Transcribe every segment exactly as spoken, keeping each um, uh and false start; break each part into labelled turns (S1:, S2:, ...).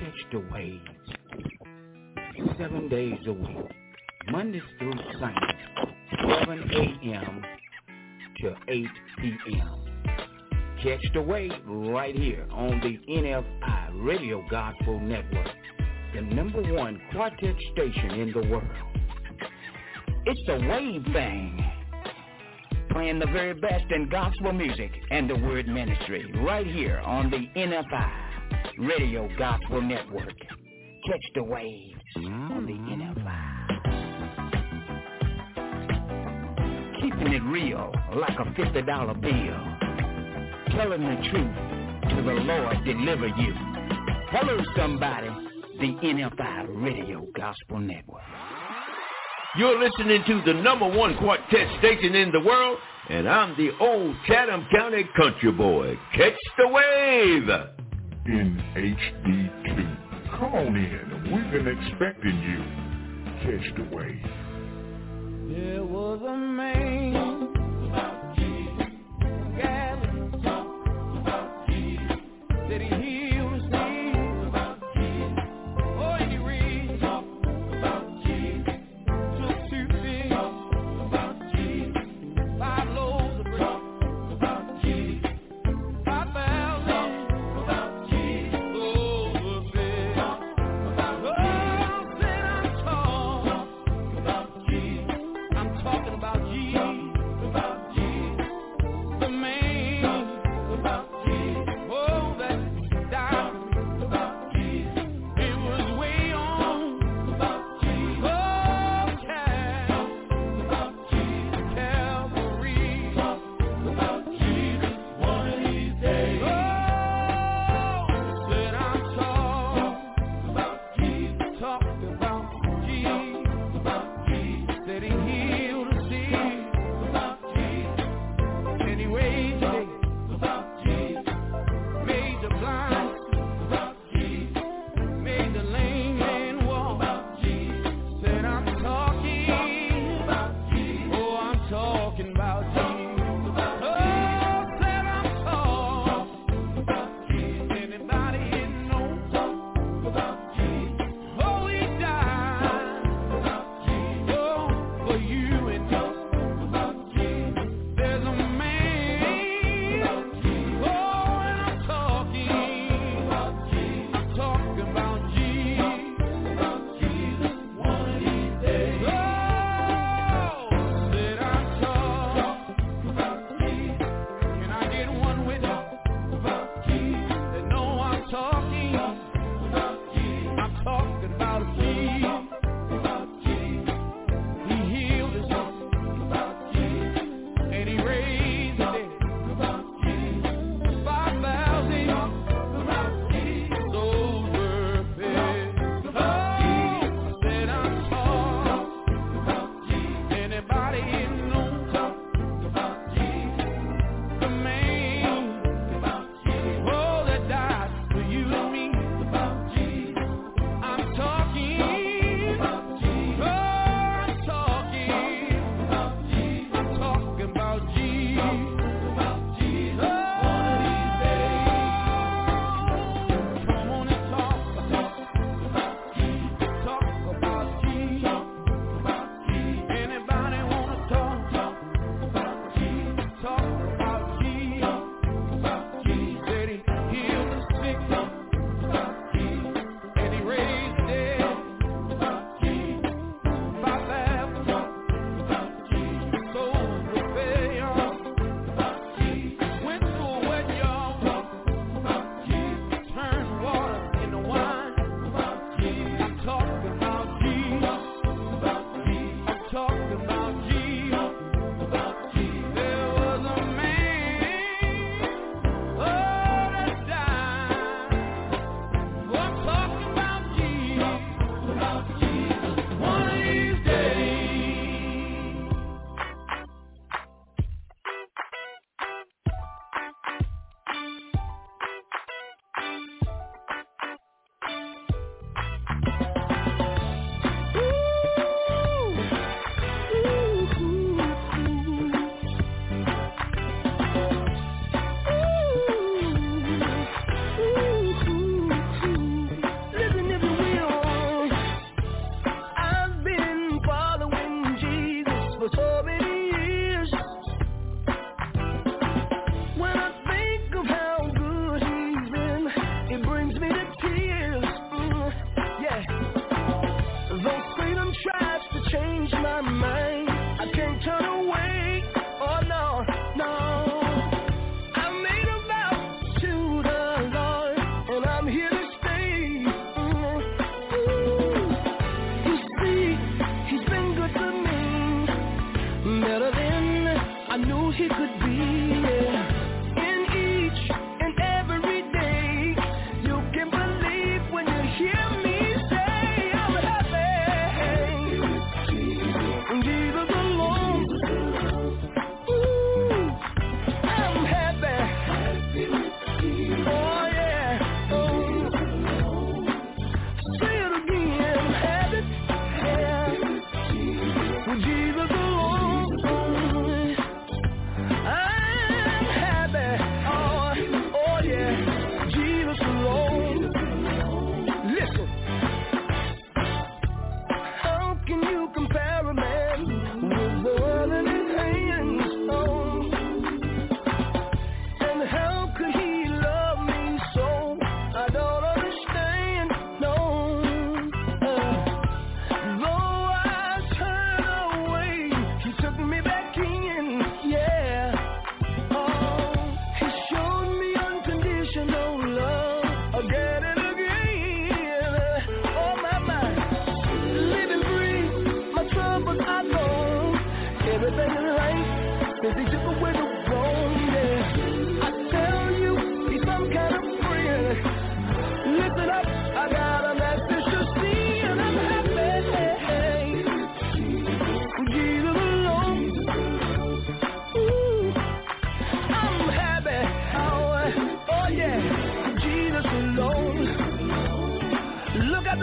S1: catch the waves. Seven days a week, Mondays through Sundays, seven a.m. to eight p.m. Catch the wave right here on the N F I Radio Gospel Network, the number one quartet station in the world. It's a wave thing, playing the very best in gospel music and the word ministry right here on the N F I Radio Gospel Network. Catch the waves on the N F I. Keeping it real like a fifty dollar bill. Telling the truth to the Lord deliver you. Hello somebody, the N F I Radio Gospel Network.
S2: You're listening to the number one quartet station in the world, and I'm the old Chatham County country boy. Catch the wave!
S3: In H D two. Come on in. We've been expecting you. Catch the wave.
S1: There was a man about Jesus. Gathered about Jesus. Said he healed his disease about Jesus. Oh, and he read about Jesus. Took two figs about Jesus. Five loaves of bread about Jesus. Five thousand about Jesus. Oh, said about oh, said I'm talking about Jesus. I'm talking about Jesus. About Jesus. The man about Jesus. Oh, that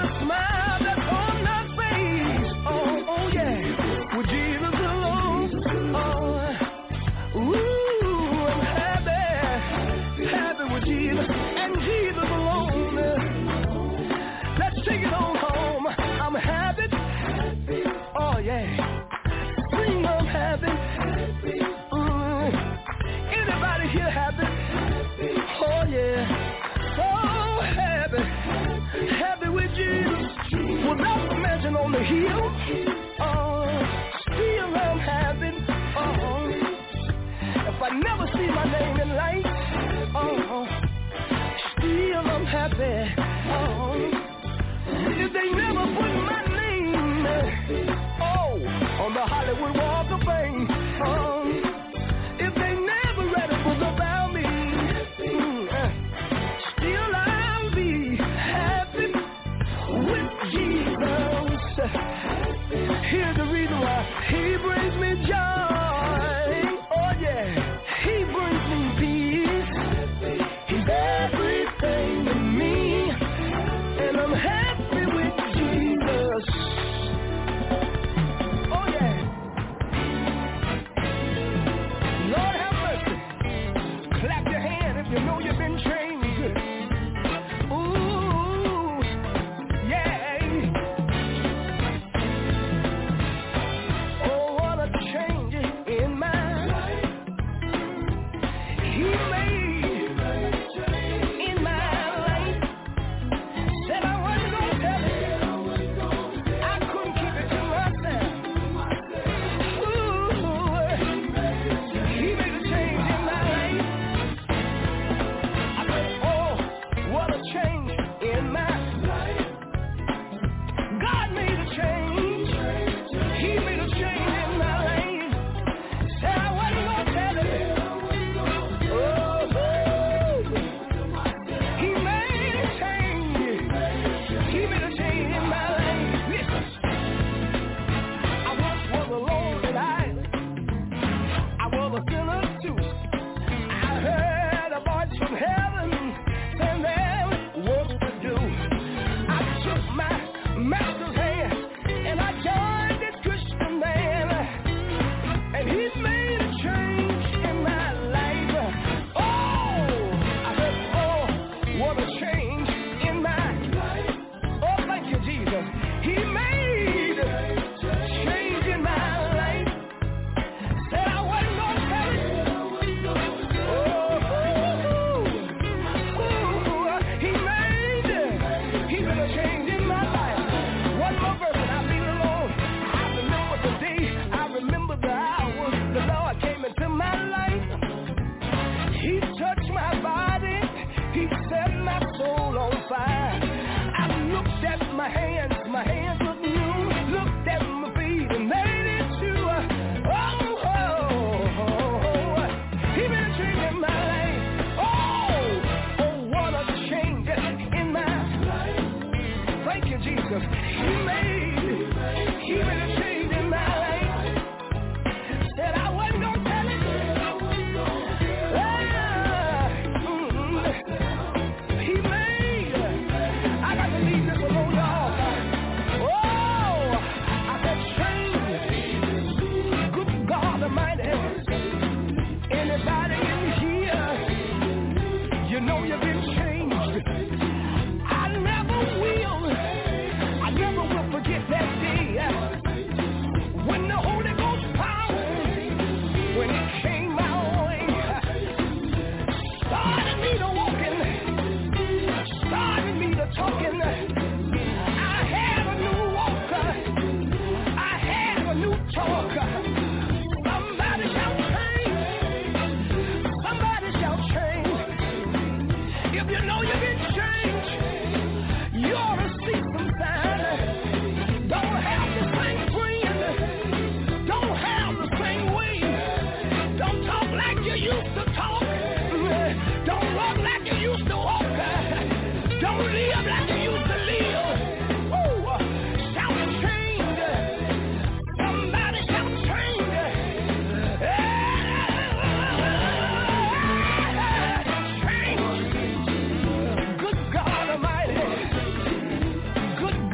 S1: smile that's on my face. Oh, oh yeah, with Jesus alone. Oh, ooh, I'm happy, happy with Jesus and Jesus alone. Let's take it on home. I'm happy. Oh yeah, sing I'm happy. Mm. Anybody here happy? Oh yeah, so happy, happy with Jesus. Without the mansion on the hill, oh, still I'm happy. Oh, if I never see my name in lights, oh, still I'm happy. Oh, if they never put my name, oh, on the Hollywood Walk of Fame, oh, if they never read a book about me, mm, still I'll be happy with Jesus. Here's the reason why. He brings me joy. Oh yeah, he brings me peace. He's everything to me, and I'm happy with Jesus. Oh yeah. Lord have mercy. Clap your hand if you know you've been changed. Ooh, yeah. Oh, what a change in my life He made in my life. Said I wasn't gonna tell it. I couldn't keep it to myself. Ooh, He made a change in my life. I said, oh, what a change in my life. God made a change. He made a change in my life. Said I wasn't gonna tell it. Oh, He made a change. He made a change in my life. Listen, I once was a lonely island. I was a sinner too. I heard a voice from heaven saying there was work to do. I took my master's hand and I joined this Christian band, and he made a change in my life. Oh, I said, oh, what a change in my life. Oh, thank you, Jesus. He made a change in my life. Said I wasn't gonna tell it. Oh, ooh, he made, he made a change in my life. One more verse and I'll be alone. I remember the day, I remember the hour the Lord came into my life. He touched my body, he set my soul on fire. I looked at my hands, my hands looked new. Looked at my feet and made it too. Oh, oh, oh, oh. He made a change in my life. Oh, oh, what a change in my life. Thank you, Jesus. He made, he made a change in my life. Said I wasn't gonna tell it. Ah, mm, he made, I got to leave this alone, y'all. Oh, I said change. Good God Almighty. Anybody in here, you know you've been changed. I never will, I never will forget that day when the Holy Ghost power, when it came my way, started me to walking, started me to talking. I had a new walk, I had a new talk. Somebody shall change, somebody shall change. If you know you've been changed, you ought to see some sign. Don't have the same friend, don't have the same way. Don't talk like you used to talk. Don't walk like you used to walk. Don't live like you used to live. Oh, shout change. Somebody shout change. Change. Good God Almighty. Good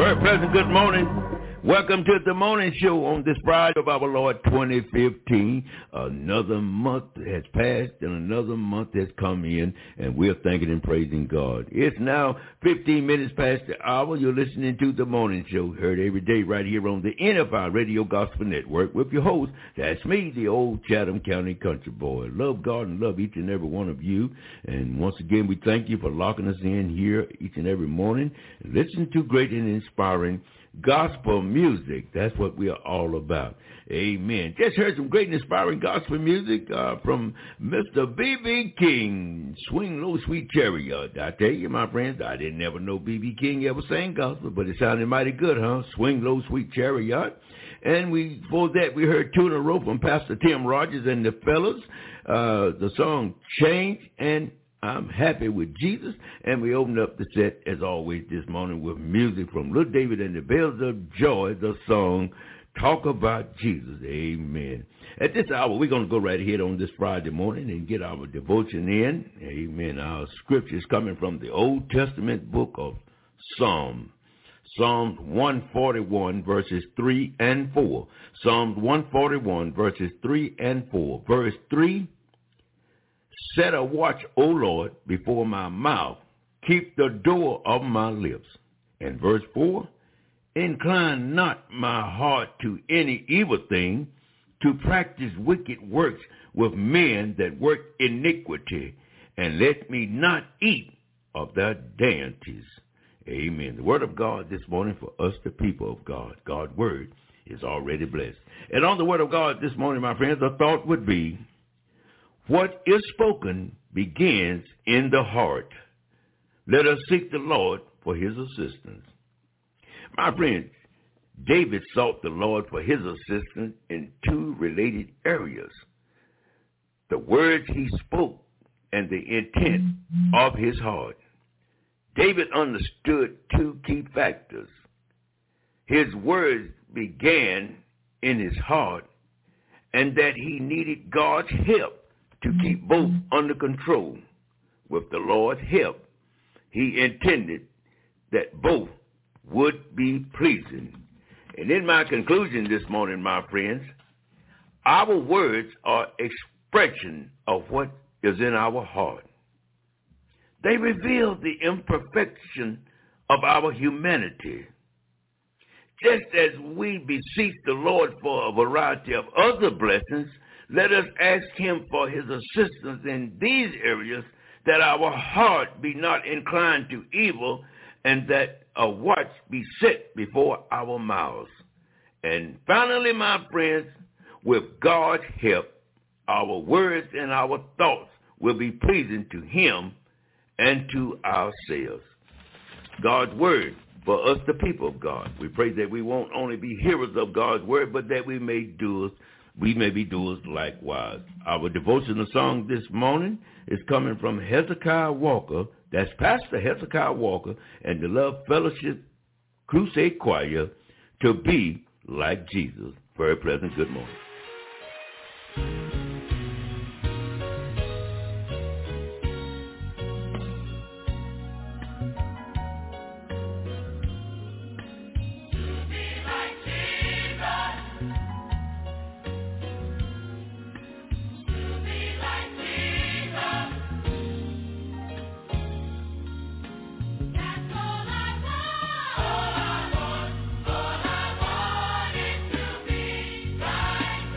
S2: Very pleasant good morning. Welcome to the morning show on this Friday of our Lord twenty fifteen. Another month has passed and another month has come in, and we're thanking and praising God. It's now fifteen minutes past the hour. You're listening to the morning show, heard every day right here on the N F I Radio Gospel Network with your host. That's me, the old Chatham County Country Boy. Love God and love each and every one of you. And once again, we thank you for locking us in here each and every morning. Listen to great and inspiring gospel music. That's what we are all about. Amen. Just heard some great and inspiring gospel music uh, from Mister B B King, Swing Low Sweet Chariot. I tell you, my friends, I didn't ever know B B King ever sang gospel, but it sounded mighty good, huh? Swing Low Sweet Chariot. And we, before that, we heard two in a row from Pastor Tim Rogers and the fellas. Uh, the song Change and I'm Happy with Jesus, and we opened up the set, as always, this morning with music from Little David and the Bells of Joy, the song Talk About Jesus. Amen. At this hour, we're going to go right ahead on this Friday morning and get our devotion in. Amen. Our scripture is coming from the Old Testament book of Psalm. Psalms one forty-one, verses three and four. Psalms one forty-one, verses three and four. Verse three, set a watch, O Lord, before my mouth. Keep the door of my lips. And verse four, incline not my heart to any evil thing, to practice wicked works with men that work iniquity, and let me not eat of their deities. Amen. The word of God this morning for us, the people of God. God's word is already blessed. And on the word of God this morning, my friends, the thought would be, what is spoken begins in the heart. Let us seek the Lord for his assistance. My friends, David sought the Lord for his assistance in two related areas. The words he spoke and the intent of his heart. David understood two key factors. His words began in his heart, and that he needed God's help to keep both under control. With the Lord's help, he intended that both would be pleasing. And in my conclusion this morning, my friends, our words are expression of what is in our heart. They reveal the imperfection of our humanity. Just as we beseech the Lord for a variety of other blessings, let us ask him for his assistance in these areas, that our heart be not inclined to evil, and that a watch be set before our mouths. And finally, my friends, with God's help, our words and our thoughts will be pleasing to him and to ourselves. God's word for us, the people of God. We pray that we won't only be hearers of God's word, but that we may do we may be doers likewise. Our devotional song this morning is coming from Hezekiah Walker. That's Pastor Hezekiah Walker and the Love Fellowship Crusade Choir, To Be Like Jesus. Very pleasant good morning.
S4: All I want, all I want is to be like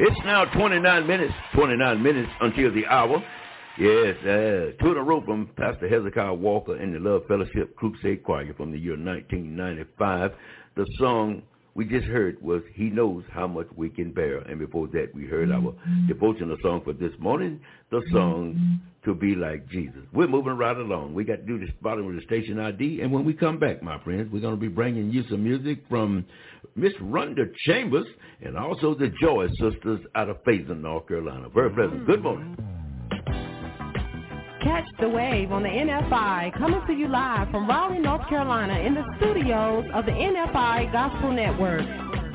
S2: It's now twenty-nine minutes, twenty-nine minutes until the hour. Yes, uh, two in a row from Pastor Hezekiah Walker and the Love Fellowship Crusade Choir from the year nineteen ninety-five. The song we just heard was He Knows How Much We Can Bear. And before that, we heard our devotional song for this morning, the song To Be Like Jesus. We're moving right along. We got to do this bottom of the station I D. And when we come back, my friends, we're going to be bringing you some music from Miss Rhonda Chambers and also the Joy Sisters out of Fayetteville, North Carolina. Very pleasant. Good morning.
S4: Catch the wave on the N F I, coming to you live from Raleigh, North Carolina, in the studios of the N F I Gospel Network.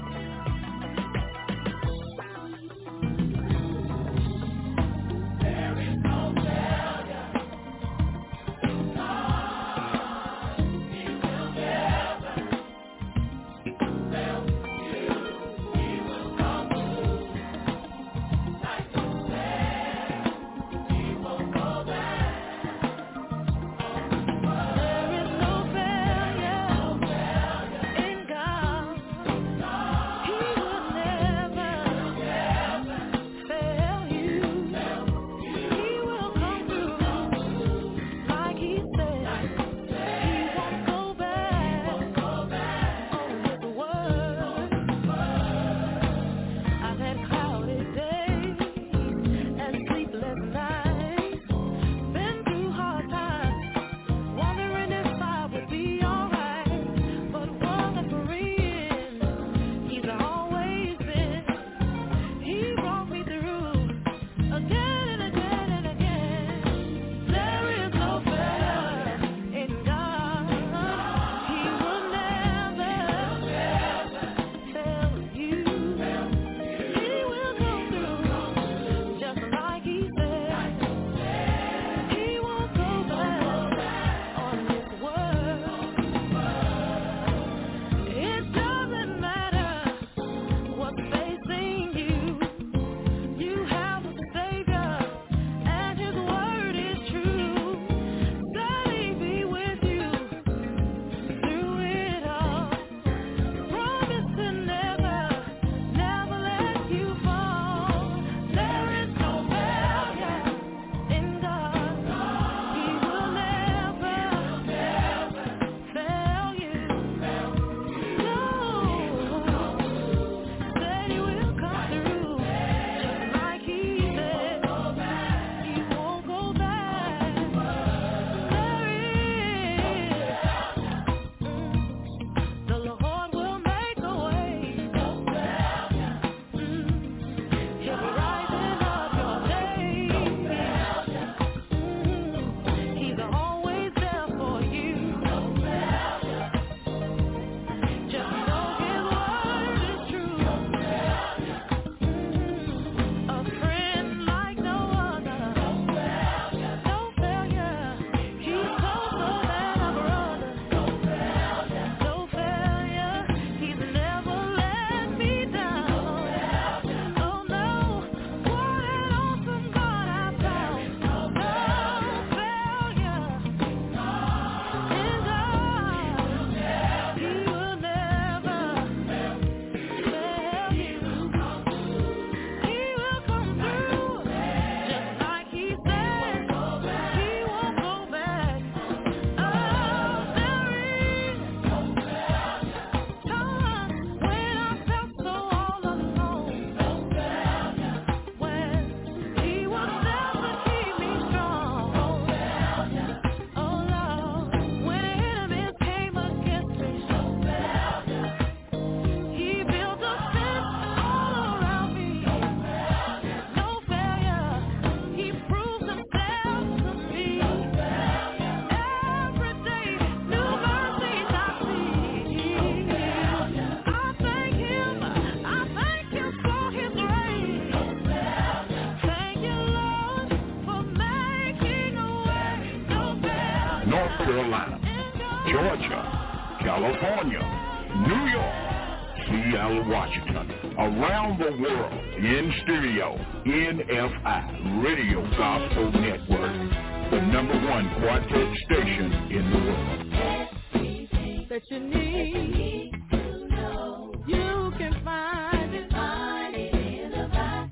S3: Carolina, Georgia, California, New York, Seattle, Washington, around the world, in stereo, N F I, Radio Gospel Network, the number one quartet station in the world.
S1: Everything that you need to know, you can find it, find it in the Bible.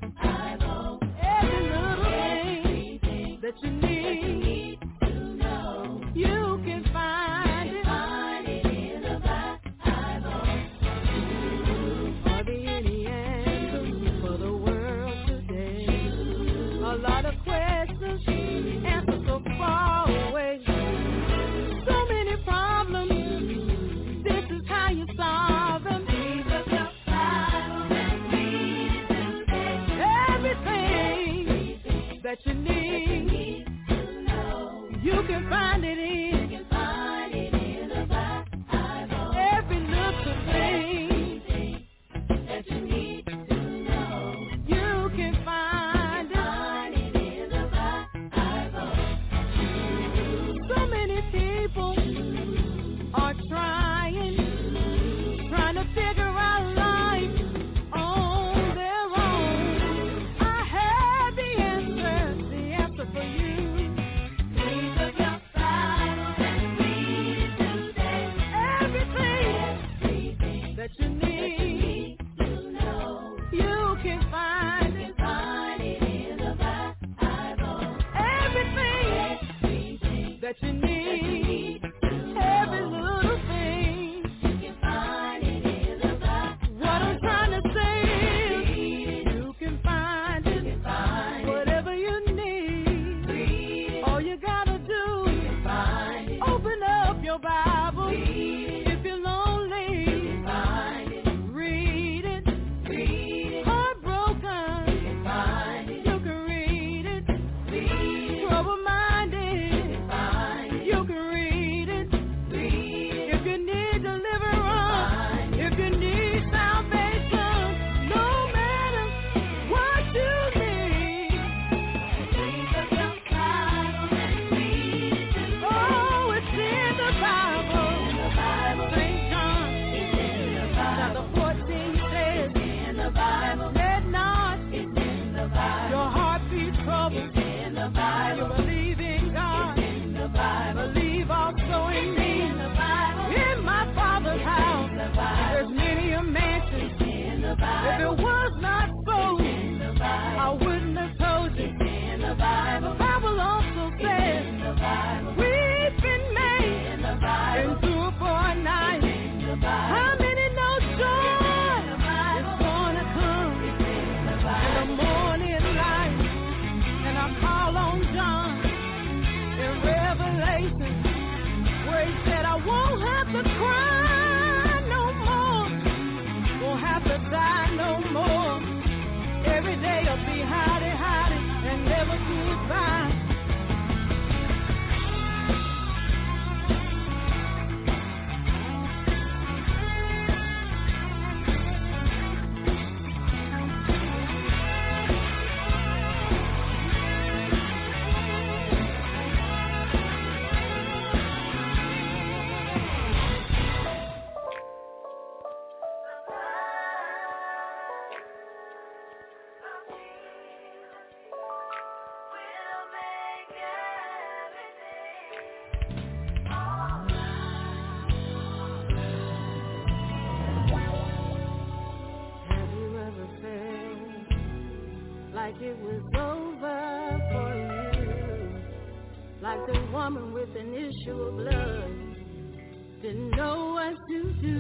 S5: like it was over for you. Like the woman with an issue of blood didn't know what to do.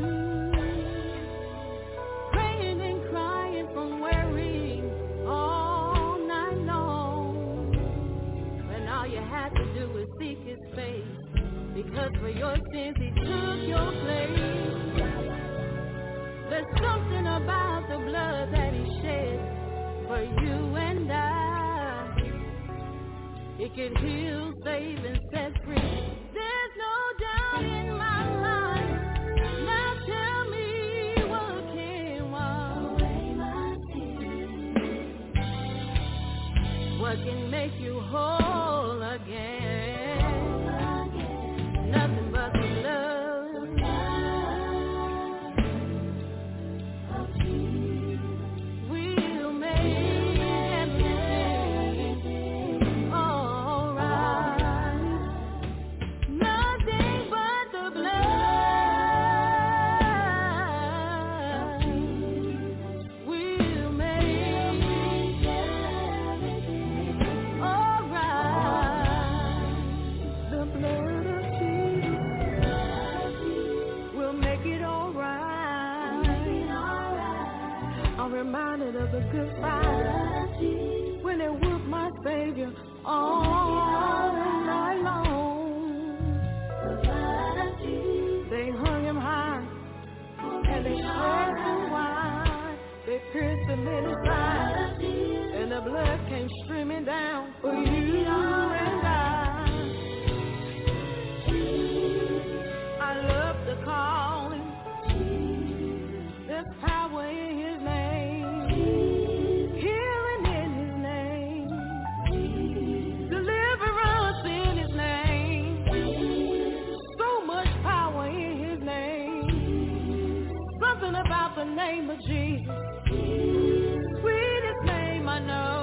S5: Praying and crying from worrying all night long. When all you had to do was seek his face. Because for your sins he took your place. There's something about the blood that he shed for you and I. It can heal, save, and set free. There's no doubt in my life. Now tell me what can wash away my tears. What can make you whole again? Nothing but the love of Jesus will make everything alright. Nothing but the blood will make everything alright. The blood of we'll make it all right. I'm reminded of the good fight when they whooped my Savior all night long. They hung him high and they stretched him wide. They pierced him in his side and the blood came streaming down for you and I. I love the calling. There's power in his name. Healing in his name. Deliverance in his name. So much power in his name. Something about the name of Jesus. Sweetest name I know.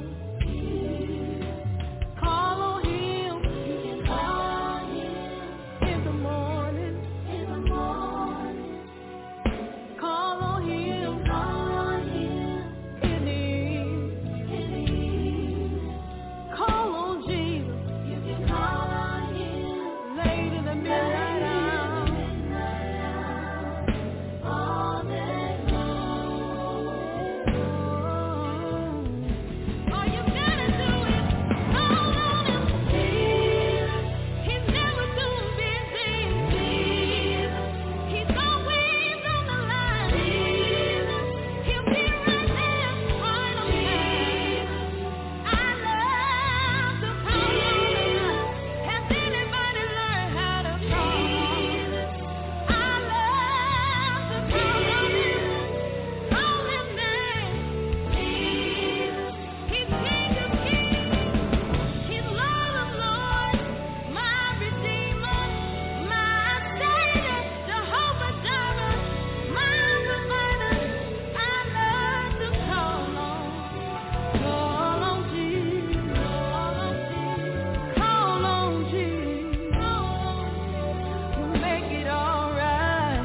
S5: Call on him. Call on him. In the morning. In the morning. Call on him. Call on him. In the evening. In the evening. Call on Jesus. You can call on him. Late in the midnight hour. All day long. All you gotta do is call on him. Jesus. He's never too busy. Jesus. He's always on the line. Jesus. He'll be right there right on time. I love to call on him. Has anybody learned how to call on him? I love to call on him. Call his name. Jesus. He's King of Kings. He's Lord of Lords. My Redeemer. My Savior. Jehovah Jireh. My provider. I love to call on. Call on Jesus. Call on Jesus. Call on Jesus. We'll make it all right.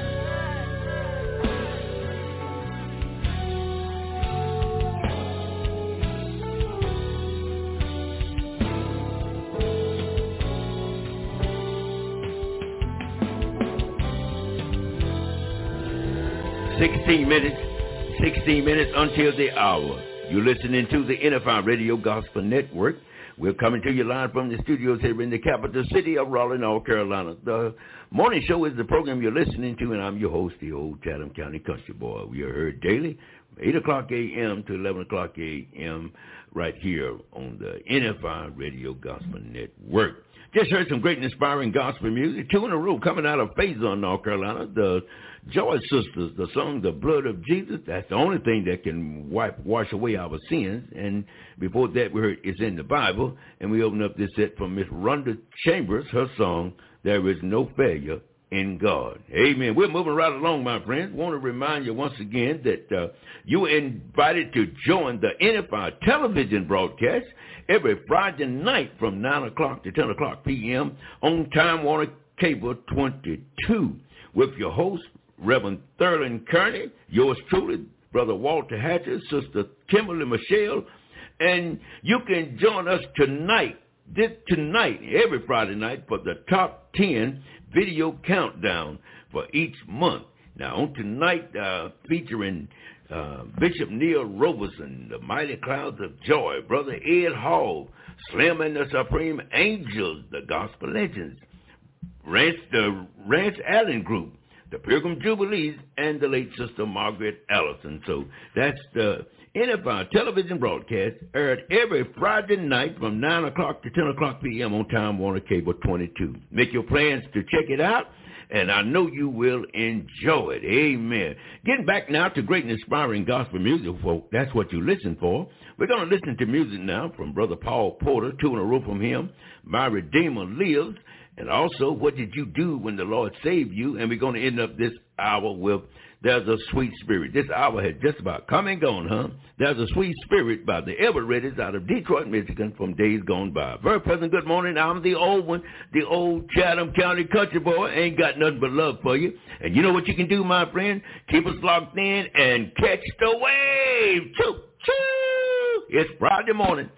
S2: sixteen minutes, sixteen minutes until the hour. You're listening to the N F I Radio Gospel Network. We're coming to you live from the studios here in the capital city of Raleigh, North Carolina. The morning show is the program you're listening to, and I'm your host, the old Chatham County Country Boy. We are heard daily, eight o'clock a.m. to eleven o'clock a.m. right here on the N F I Radio Gospel Network. Just heard some great and inspiring gospel music, two in a row coming out of Faison, North Carolina. The Joy Sisters, the song The Blood of Jesus. That's the only thing that can wipe, wash away our sins. And before that, we heard It's in the Bible. And we open up this set from Miss Rhonda Chambers, her song, There Is No Failure in God. Amen. We're moving right along, my friends. Want to remind you once again that uh, you are invited to join the N F I television broadcast every Friday night from nine o'clock to ten o'clock p.m. on Time Warner Cable twenty-two with your host, Reverend Thurland Kearney, yours truly, Brother Walter Hatcher, Sister Kimberly Michelle, and you can join us tonight, this tonight, every Friday night, for the top ten video countdown for each month. Now, on tonight, uh, featuring uh, Bishop Neil Roberson, the Mighty Clouds of Joy, Brother Ed Hall, Slim and the Supreme Angels, the Gospel Legends, Rance, the Rance Allen Group, the Pilgrim Jubilees, and the late Sister Margaret Allison. So that's the N F I television broadcast, aired every Friday night from nine o'clock to ten o'clock p.m. on Time Warner Cable twenty-two. Make your plans to check it out, and I know you will enjoy it. Amen. Getting back now to great and inspiring gospel music, folks. That's what you listen for. We're going to listen to music now from Brother Paul Porter, two in a row from him, My Redeemer Lives, and also What Did You Do When the Lord Saved You? And we're going to end up this hour with There's a Sweet Spirit. This hour has just about come and gone, huh? There's a Sweet Spirit by the Everettys out of Detroit, Michigan from days gone by. Very pleasant good morning. I'm the old one, the old Chatham County country boy. Ain't got nothing but love for you. And you know what you can do, my friend? Keep us locked in and catch the wave. Choo, choo. It's Friday morning.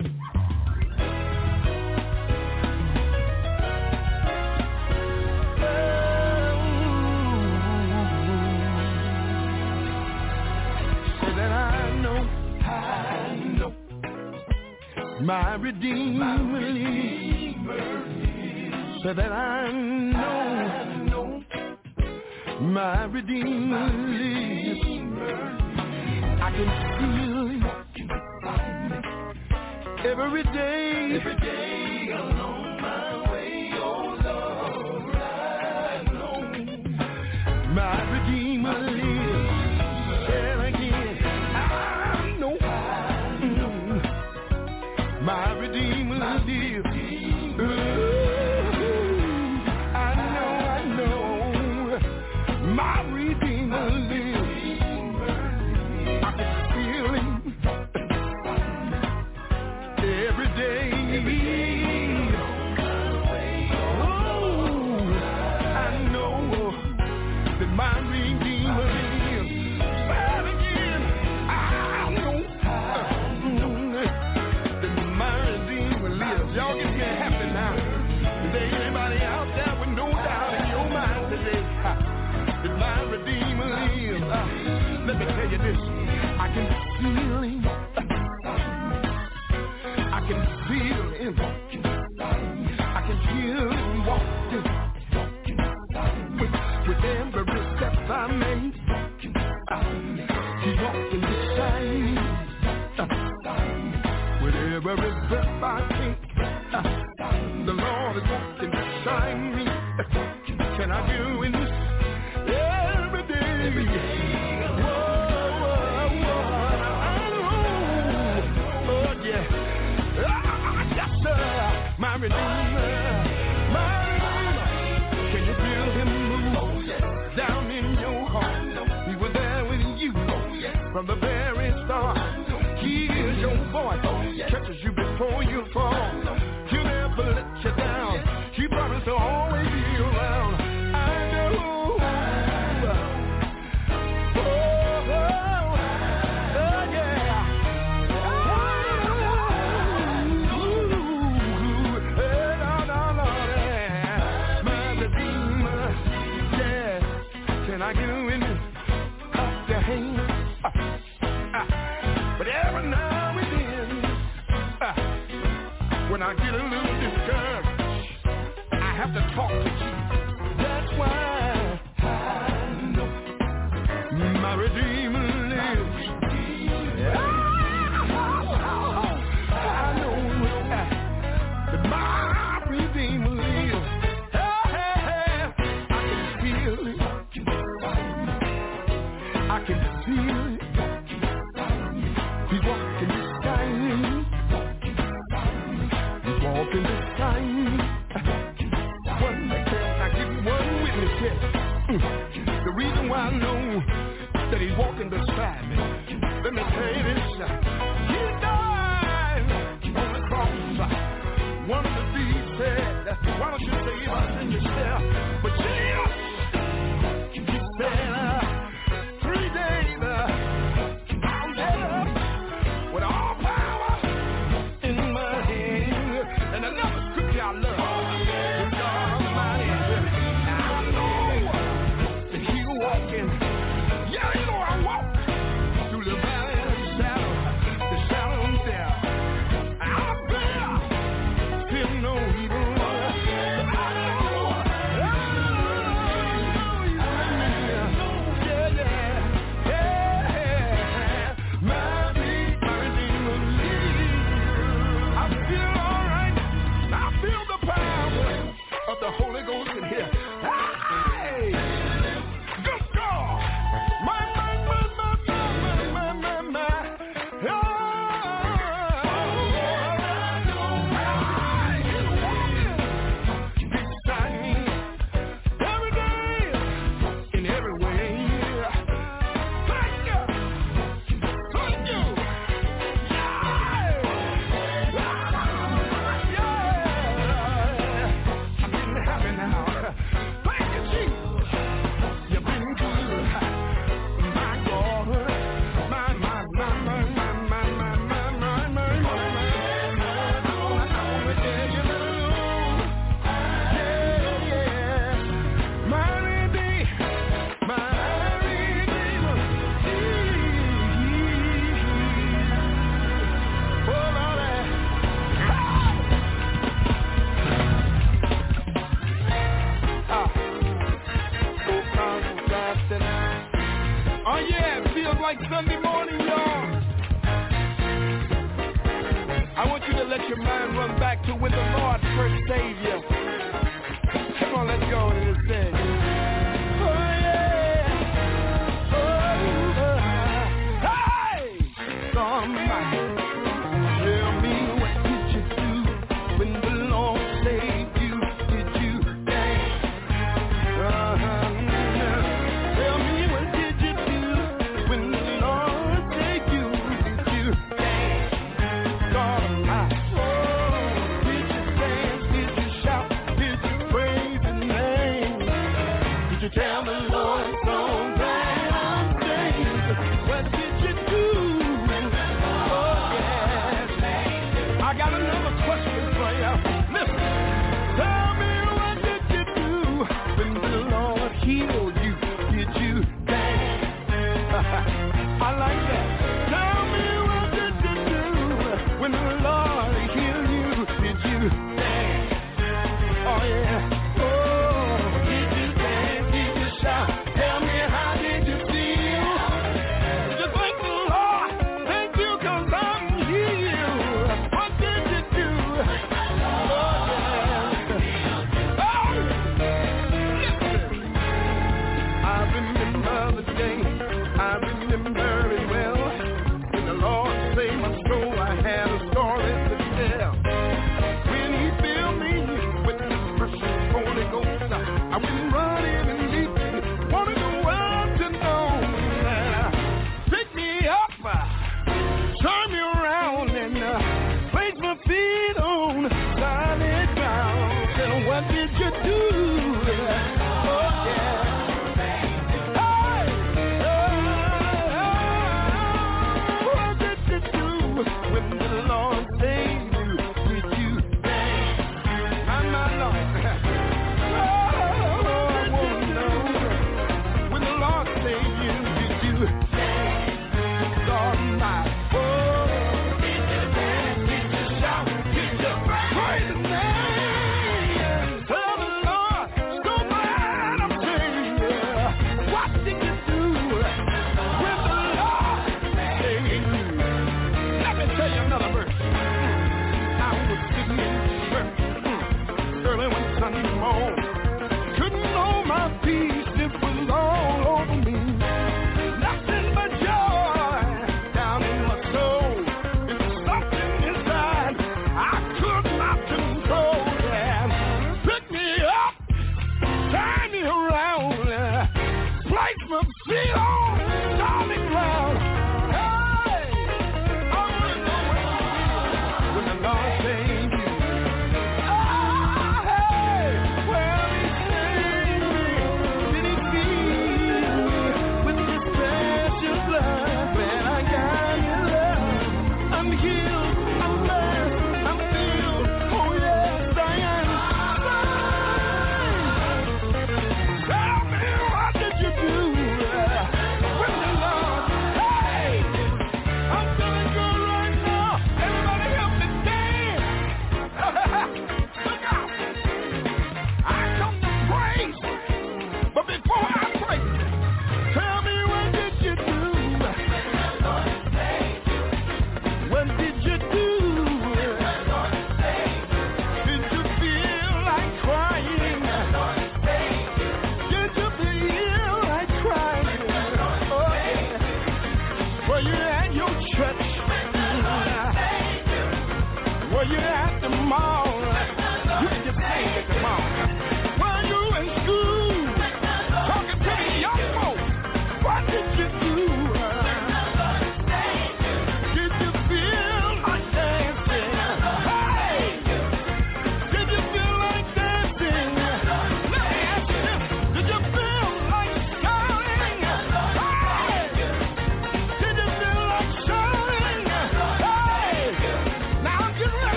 S1: My Redeemer, my Redeemer lives, so that I know, I know. My Redeemer lives. I can feel it every day, every day along my way. Oh Lord, I know my Redeemer lives. And again, I know. My Redeemer lives. Ooh, I know, I know. My Redeemer lives. I can feel him every day. Oh, I know that my Redeemer lives. And again, I know. Y'all get me happy now. Is there anybody out there with no doubt in your mind today that my Redeemer lives? Uh, let me tell you this. I can feel him. I can feel him. I can feel him walking with, with every step I make. Uh, he's walking beside me uh, with every breath I take. The Lord is walking beside me. Can I do it every day? Every day. Whoa, whoa, whoa. Oh, yeah. Ah, yes, sir. My Redeemer. My Redeemer. Can you feel him move down in your heart? He was there with you from the very start. He hears your voice. Catches you before you fall. Let you down. She promised to always be around. I know. Oh, oh, oh yeah. Ooh, hey, no, no, no, yeah. My Redeemer, yeah. Can I get in up the hand? Uh, uh, but every now and then, uh, when I get a little I have to talk to Jesus. That's why I know my Redeemer lives. I know that my Redeemer lives. I can feel it. I can feel it. He's walking beside me. He's walking beside me. The reason why I know that he's walking beside me, let me tell you this, he died on the cross. One of the thieves said, why don't you save us in yourself? But Jesus, he said, uh, three days, uh, Yeah, you know I walk through the valley of the shadow, the shadow of death. I fear, fear no evil. The Holy Ghost in here. Hey! Good God! My, my, my, my, my, my, my, my. Oh! Beside me every day, in every way. Thank you! Thank you! Yeah! Happy now. Thank you, Jesus. You've been good. My God. My, my, my, my, my, my, my, my, my, my, my. I wanna tell you, yeah, yeah. My Redeemer, my Redeemer. Oh, Lord. Oh yeah, it feels like Sunday morning, y'all. I want you to let your mind run back to when the Lord first saved you. Come on, let's go and let's sing. Oh yeah. Oh, uh, hey! Somebody tell me, what did you do when the Lord saved you? Did you dance? Uh-huh. Tell me, what did you do when the Lord saved you? Did you dance? God Almighty. Oh, did you dance? Did you shout? Did you praise His name? Did you tell the Lord so glad I'm saved? What did you do? Oh, yes. I got another question for you. Listen. Tell me, what did you do when the Lord healed you? Did you dance? I like that. Tell me, what did you do when the Lord healed you? Did you dance? Oh yeah. Oh, did you dance? Did you shout? Tell me, how did you feel? Did you thank the Lord? Thank you, 'cause I'm healed. What did you do? Oh yeah. Oh, listen. I remember the day, I remember it well, when the Lord saved my soul. I had a story to tell. When He filled me with the precious Holy Ghost, I went running and leaping, wanted the world to know that pick me up, turn me around, and uh, place my feet on solid ground. Tell, what did you do? Oh yeah. When the Lord saved you, did you dance? I'm my Lord. Oh, I want to know. When the Lord saved you, did you dance? God Almighty. Oh, did you dance? Did you shout? Did you praise His name? Tell the Lord, so glad I'm saved you. What did you do when the Lord saved you? Let me tell you another verse. I was sitting in church early one Sunday morning. Couldn't hold my peace, it was all over me. Nothing but joy down in my soul. It's something inside I could not control. And pick me up, turn me around, place my feet on solid ground. Lord saved you. Ah, hey, well, He saved me. Did He feed me with His precious blood? When I got His love, I'm healed, I'm blessed, I'm filled. Oh yes, I am. Tell me, what did you do when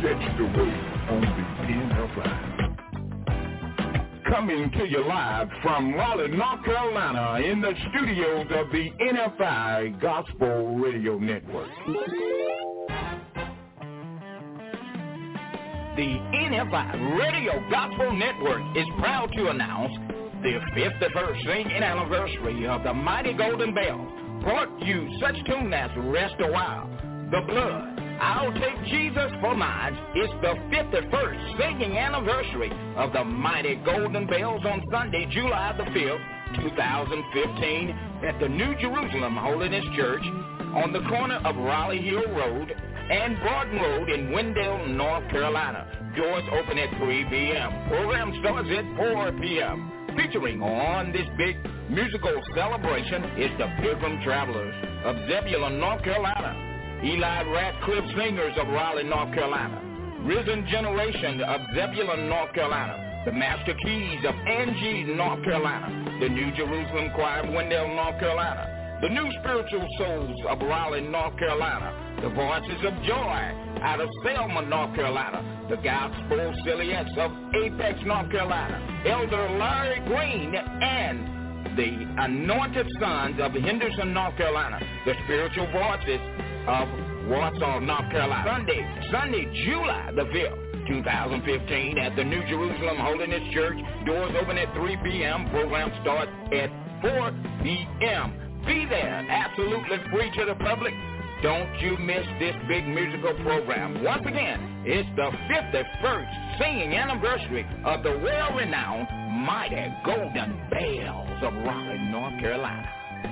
S3: sets the way on the N F I. Coming to you live from Raleigh, North Carolina, in the studios of the N F I Gospel Radio Network.
S6: The N F I Radio Gospel Network is proud to announce the fifty-first singing anniversary of the Mighty Golden Bells. Brought you such tune as Rest a While, The Blood, I'll Take Jesus for Mine. It's the fifty-first singing anniversary of the Mighty Golden Bells on Sunday, July the fifth, two thousand fifteen, at the New Jerusalem Holiness Church on the corner of Raleigh Hill Road and Broughton Road in Wendell, North Carolina. Doors open at three p.m. Program starts at four p.m. Featuring on this big musical celebration is the Pilgrim Travelers of Zebulon, North Carolina, Eli Radcliffe Singers of Raleigh, North Carolina, Risen Generation of Zebulon, North Carolina, the Master Keys of Angie, North Carolina, the New Jerusalem Choir of Wendell, North Carolina, the New Spiritual Souls of Raleigh, North Carolina, the Voices of Joy out of Selma, North Carolina, the Gospel Silhouettes of Apex, North Carolina, Elder Larry Green, and the Anointed Sons of Henderson, North Carolina, the Spiritual Voices of Warsaw, North Carolina. Sunday, Sunday, July the fifth, two thousand fifteen, at the New Jerusalem Holiness Church. Doors open at three p.m. Program starts at four p.m. Be there, absolutely free to the public. Don't you miss this big musical program. Once again, it's the fifty-first singing anniversary of the well-renowned Mighty Golden Bells of Raleigh, North Carolina.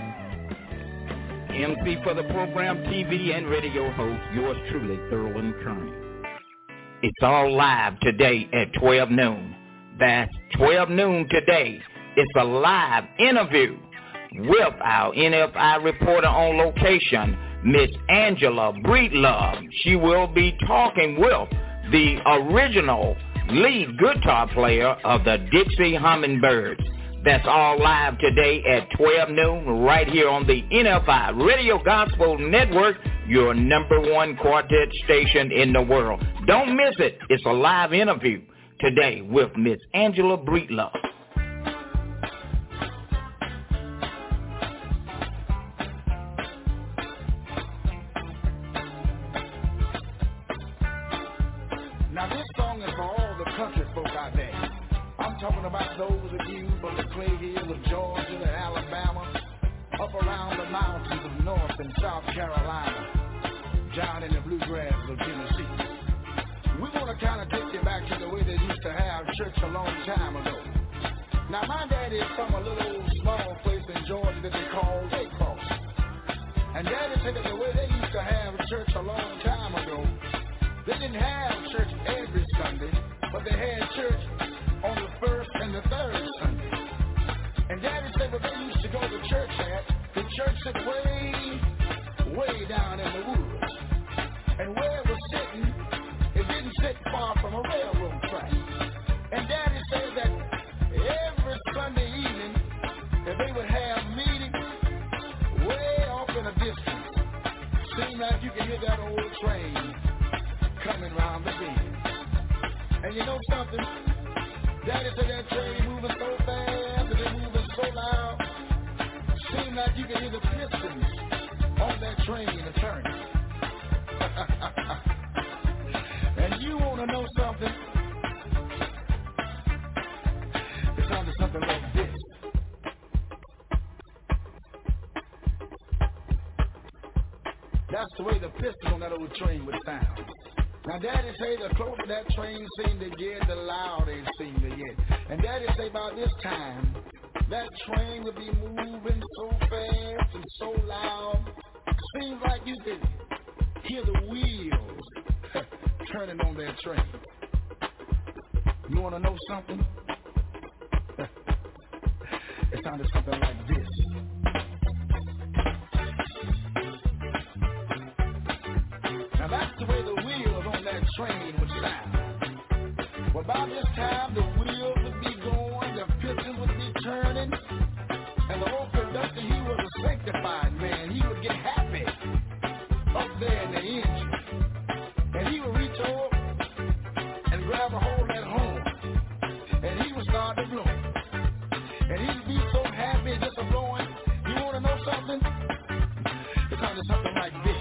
S6: M C for the program, T V and radio host, yours truly, Erwin Kearney. It's all live today at twelve noon. That's twelve noon today. It's a live interview with our N F I reporter on location, Miss Angela Breedlove. She will be talking with the original lead guitar player of the Dixie Hummingbirds. That's all live today at twelve noon right here on the N F I Radio Gospel Network, your number one quartet station in the world. Don't miss it. It's a live interview today with Miss Angela Breedlove.
S7: Now this song is for all the country folk out there. I'm talking about those of you from the clay hills of Georgia to Alabama, up around the mountains of North and South Carolina, down in the bluegrass of Tennessee. We want to kind of take you back to the way they used to have church a long time ago. Now my daddy is from a little old small place in Georgia that they call Waycross. And daddy said that the way they used to have church a long time ago, they didn't have church every Sunday, but they had church on the first and the third Sunday. And Daddy said what they used to go to church at, the church sit way, way down in the woods. And where it was sitting, it didn't sit far from a railroad track. And Daddy said that every Sunday evening, that they would have meetings way off in a distance. Seemed like you could hear that old train coming round the bend. And you know something? Daddy said that train moving so fast and they moving so loud. Seemed like you could hear the pistons on that train a turning. And you want to know something? It sounded something like this. That's the way the piston on that old train would sound. Now, Daddy say the closer that train seemed to get, the louder it seemed to get. And Daddy say by this time, that train would be moving so fast and so loud, seems like you could hear the wheels turning on that train. You want to know something? It sounded something like this. Now, that's the way the wheels on that train would sound. Well, by this time, the wheels would be going, the pistons would be turning, and the old conductor, he was a sanctified man. He would get happy up there in the engine. And he would reach over something like this.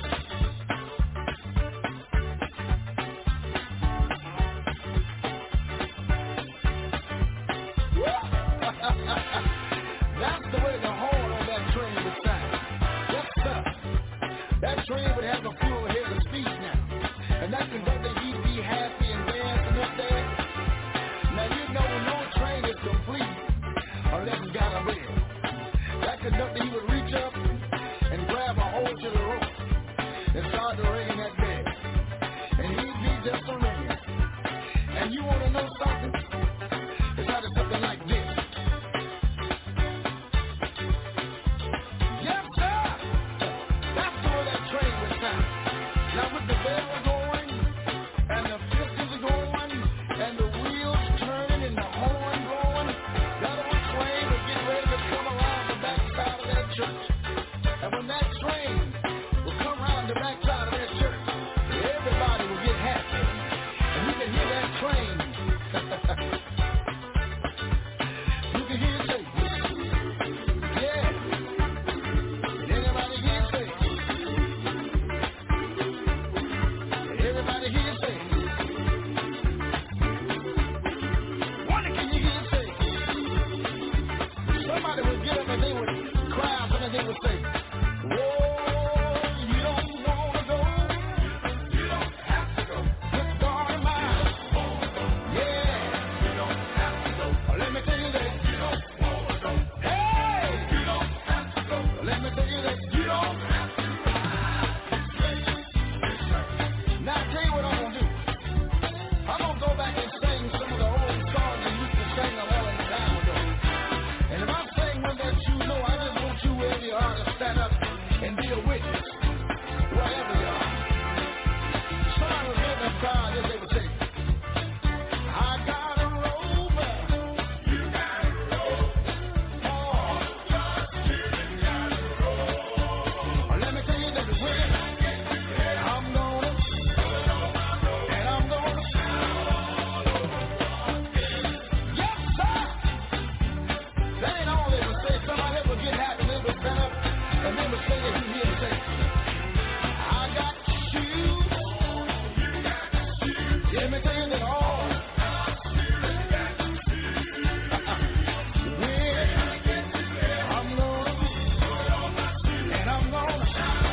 S7: That's the way the horn on that train would sound. Yes, sir. That train would have a full head of speed now. And that conductor, he'd be happy and dancing up there. Now, you know no train is complete unless it's got a bell. That conductor, he would reach up and grab a hold to the rope and start to ringing that bell. And he'd be just a ringing. And you want to know something? It's out of something like this. Yes, sir. That's the way that train would sound. Now with the bell going, and the pistons going, and the wheels turning, and the horn blowing, that old train would get ready to come around the backside of that church. And when that train would come around the backside of that church, everybody would get happy. And you can hear that train. You can hear it say, yeah. Anybody hear it say? Everybody hear it say? Wonder can you hear it say? Somebody would get up and they would cry out and they would say, whoa, you don't want to go. You don't have to go. Good God Almighty. Yeah. You don't have to go. Let me tell you that. You don't want to go. Hey. You don't have to go. Let me tell you that. You don't have to go. Now I tell you what I'm going to do. I'm going to go back and sing some of the old songs we used to sing a long time ago. And if I sing one that you know, I just want you wherever you are to stand up and be a witness. Wherever you are. Somebody was getting up crowd as they would say, I got a rover. You got a rover. Oh, let me tell you that the way I'm gonna, and I'm gonna. Yes, sir. That ain't all they would say. Somebody else would get happy. They would stand up and they would sing it. You hear them say, I got shoes. Let me tell you that all. Well, I'm gonna, and I'm gonna.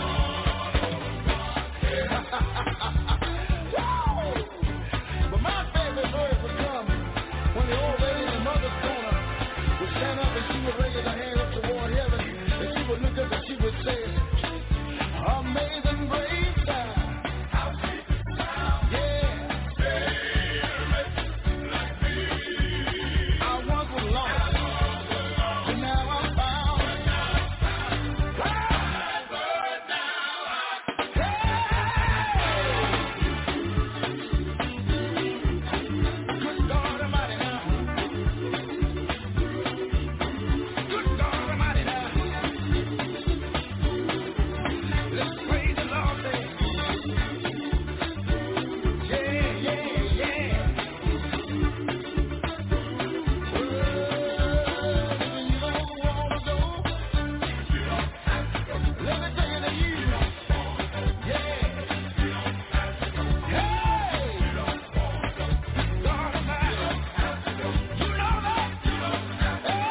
S7: Woo! But my favorite verse would come when the old lady in the mother's corner would stand up and she would raise her hand up toward heaven and she would look up and she would say, Amazing Grace, how sweet the sound. Yeah. I once was lost, but now I'm found. Good God Almighty now. Good God Almighty now. Let's praise the Lord there. Yeah, yeah, yeah. Well, you don't want to go. You don't have to go. Let me tell you that you. Yeah. Hey. You don't want to go. Good God Almighty. You know that. Hey.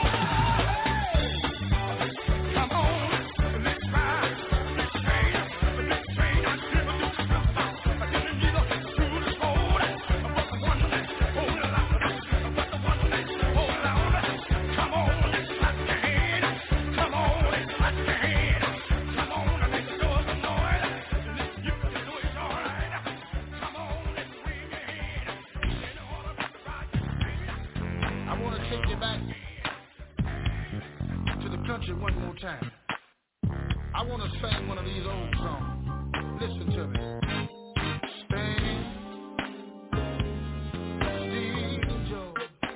S7: Come on. Let's ride. Let's train. Let's train. I never do stuff. I didn't need a through the road. I was the one that hold it out. I was the one that hold it out. Come on, let's clap your hands. Come on, let's clap your hands. Come on, let's go up the noise. You can do it all right. Come on, let's swing your hand. You know all about the rock. I want to take you back to the country one more time. I want to sing one of these old songs. Listen to me. Stand still, Joe.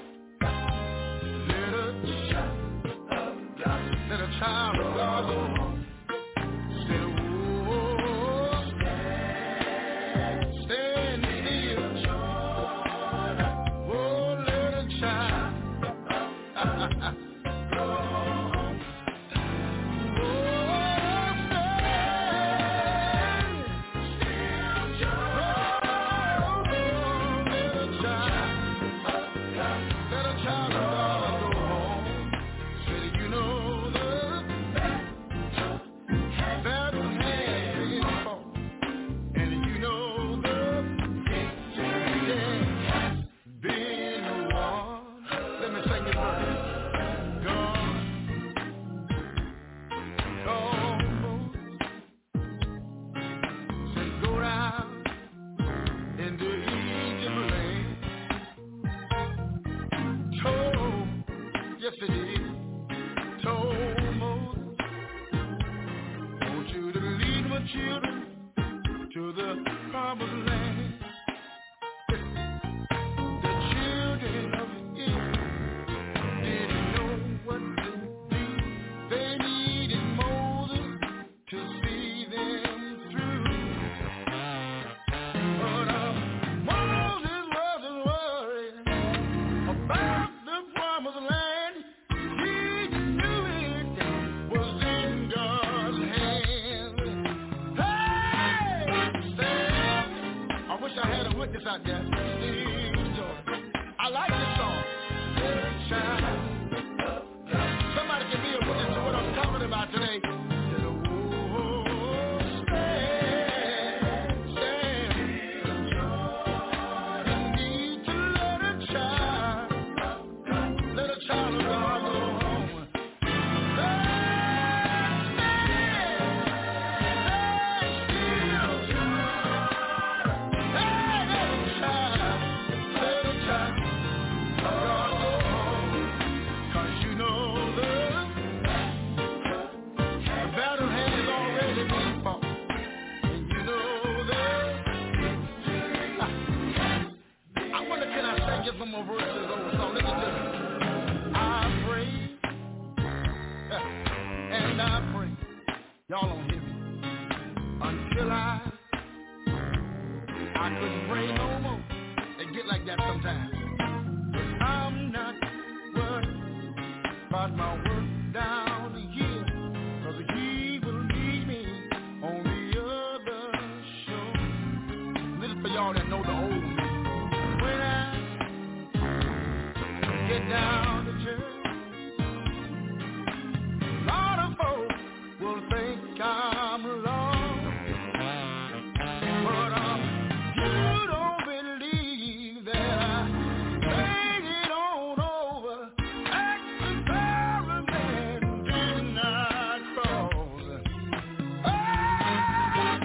S7: Little child of God. Little child of God. Say, whoa. Stand still. Oh, little child. children to the promised land. The children of Israel didn't know what to do. They needed Moses to see them through. But uh, Moses wasn't worried about the promised land. He knew it was in God's hands. Hey, Sam, I wish I had a witness out there. Steve Jordan. I like this song. Shine. Somebody can be a witness to what I'm talking about today. Some more verses over song. Listen to me. I pray and I pray. Y'all don't hear me. Until I I couldn't pray no more. It get like that sometimes. But I'm not worried about my work down here, 'cause he will lead me on the other shore. This is for y'all that know the old me. When I get down to church, a lot of folks will think I'm lost. But um, you don't believe that I made it on over. Experiment did not cause. Oh,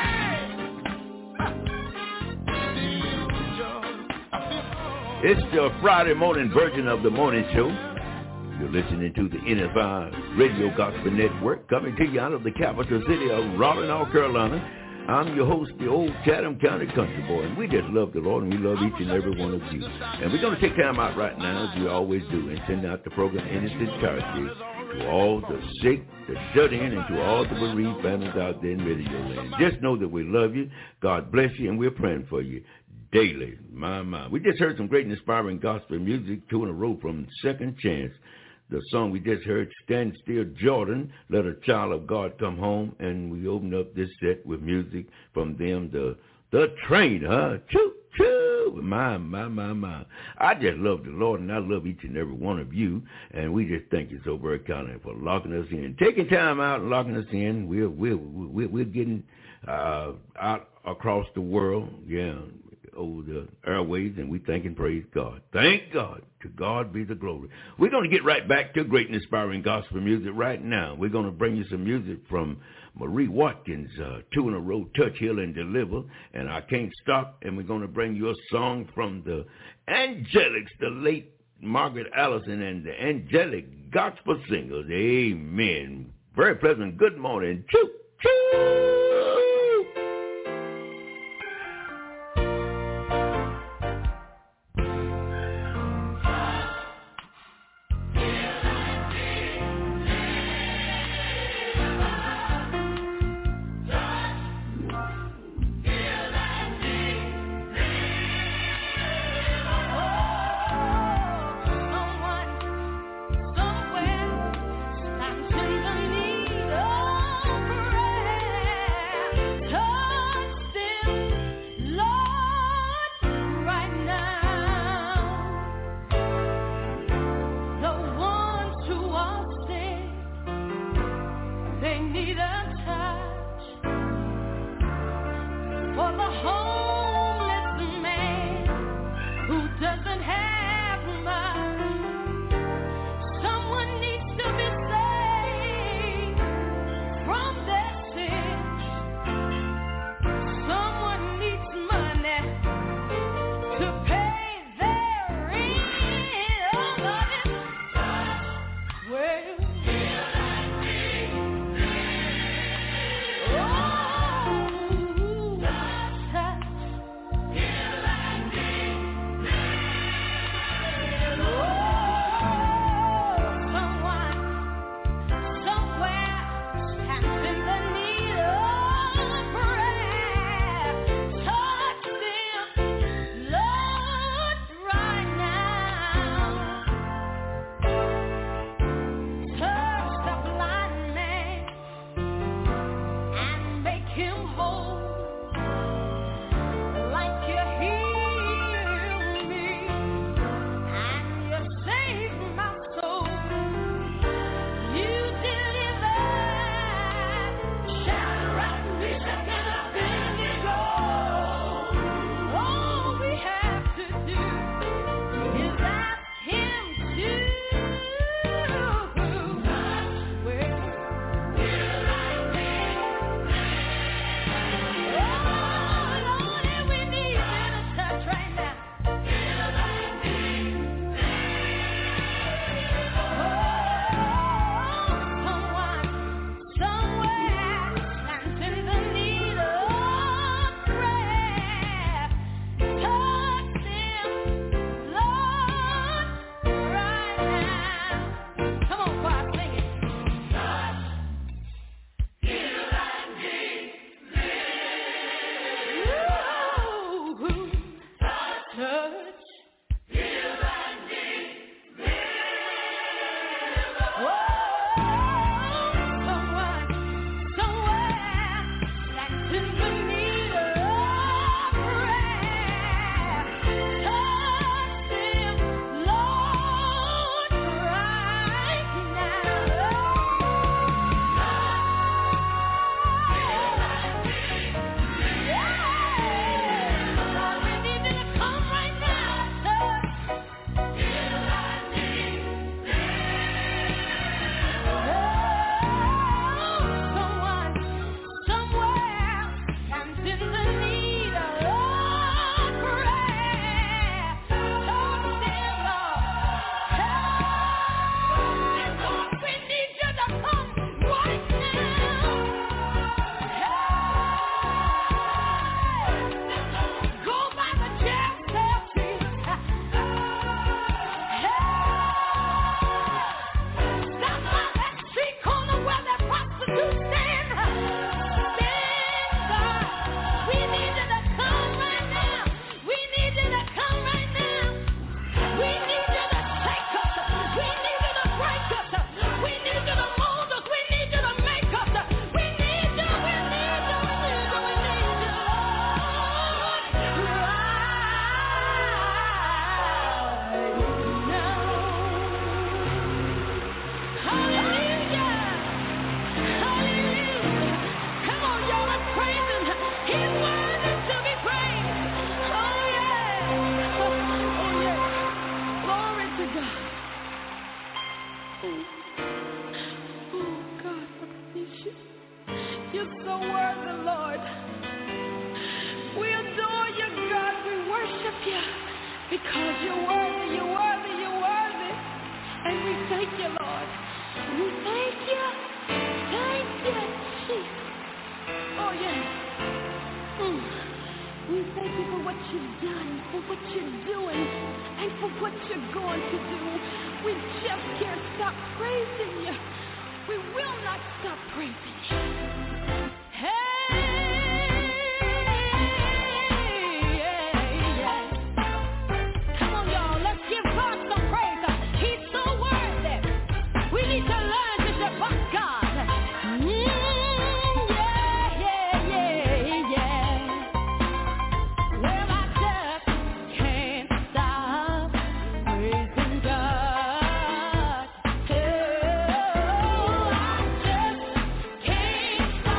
S7: still just, I feel.
S2: It's the Friday morning version of the morning show. You're listening to the N F I Radio Gospel Network, coming to you out of the capital city of Raleigh, North Carolina. I'm your host, the old Chatham County country boy, and we just love the Lord, and we love each and every one of you. And we're going to take time out right now, as we always do, and send out the program in its entirety to all the sick, the shut-in, and to all the bereaved families out there in Radio Land. Just know that we love you, God bless you, and we're praying for you daily. My, my. We just heard some great and inspiring gospel music, two in a row from Second Chance. The song we just heard, Stand Still Jordan, Let a Child of God Come Home. And we opened up this set with music from them, the the Train, huh? Choo, choo. My, my, my, my. I just love the Lord, and I love each and every one of you. And we just thank you so very kindly for locking us in. Taking time out and locking us in. We're, we're, we're, we're getting uh, out across the world, yeah, over the airwaves, and we thank and praise God. Thank God. To God be the glory. We're going to get right back to great and inspiring gospel music right now. We're going to bring you some music from Marie Watkins, uh, Two in a Row, Touch, Heal, and Deliver, and I Can't Stop. And we're going to bring you a song from the Angelics, the late Margaret Allison and the Angelic Gospel Singers. Amen. Very pleasant good morning. Choo, choo.
S5: Somewhere, I'm in the need of prayer. so worthy, Lord. We adore you, God. We worship you because you're worthy, you're worthy, you're worthy. And we thank you, Lord. We thank you. Thank you, Jesus. Oh, yes. Mm. We thank you for what you've done, for what you're doing, and for what you're going to do. We just can't stop praising you. We will not stop praising you. Hey, yeah, yeah. Come on, y'all. Let's give God some praise. He's so worthy. We need to learn to shabbat God. Mm, yeah, yeah, yeah, yeah. Well, I just can't stop praising God. Oh, I just can't stop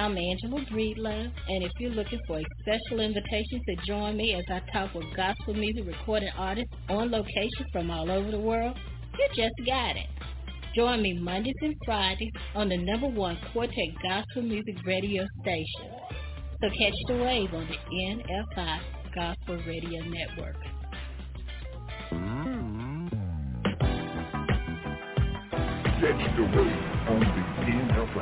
S8: I'm Angela Breedlove, and if you're looking for a special invitation to join me as I talk with gospel music recording artists on location from all over the world, you just got it. Join me Mondays and Fridays on the number one Quartet Gospel Music Radio station. So catch the wave on the N F I Gospel Radio Network.
S3: Catch the wave on the N F I.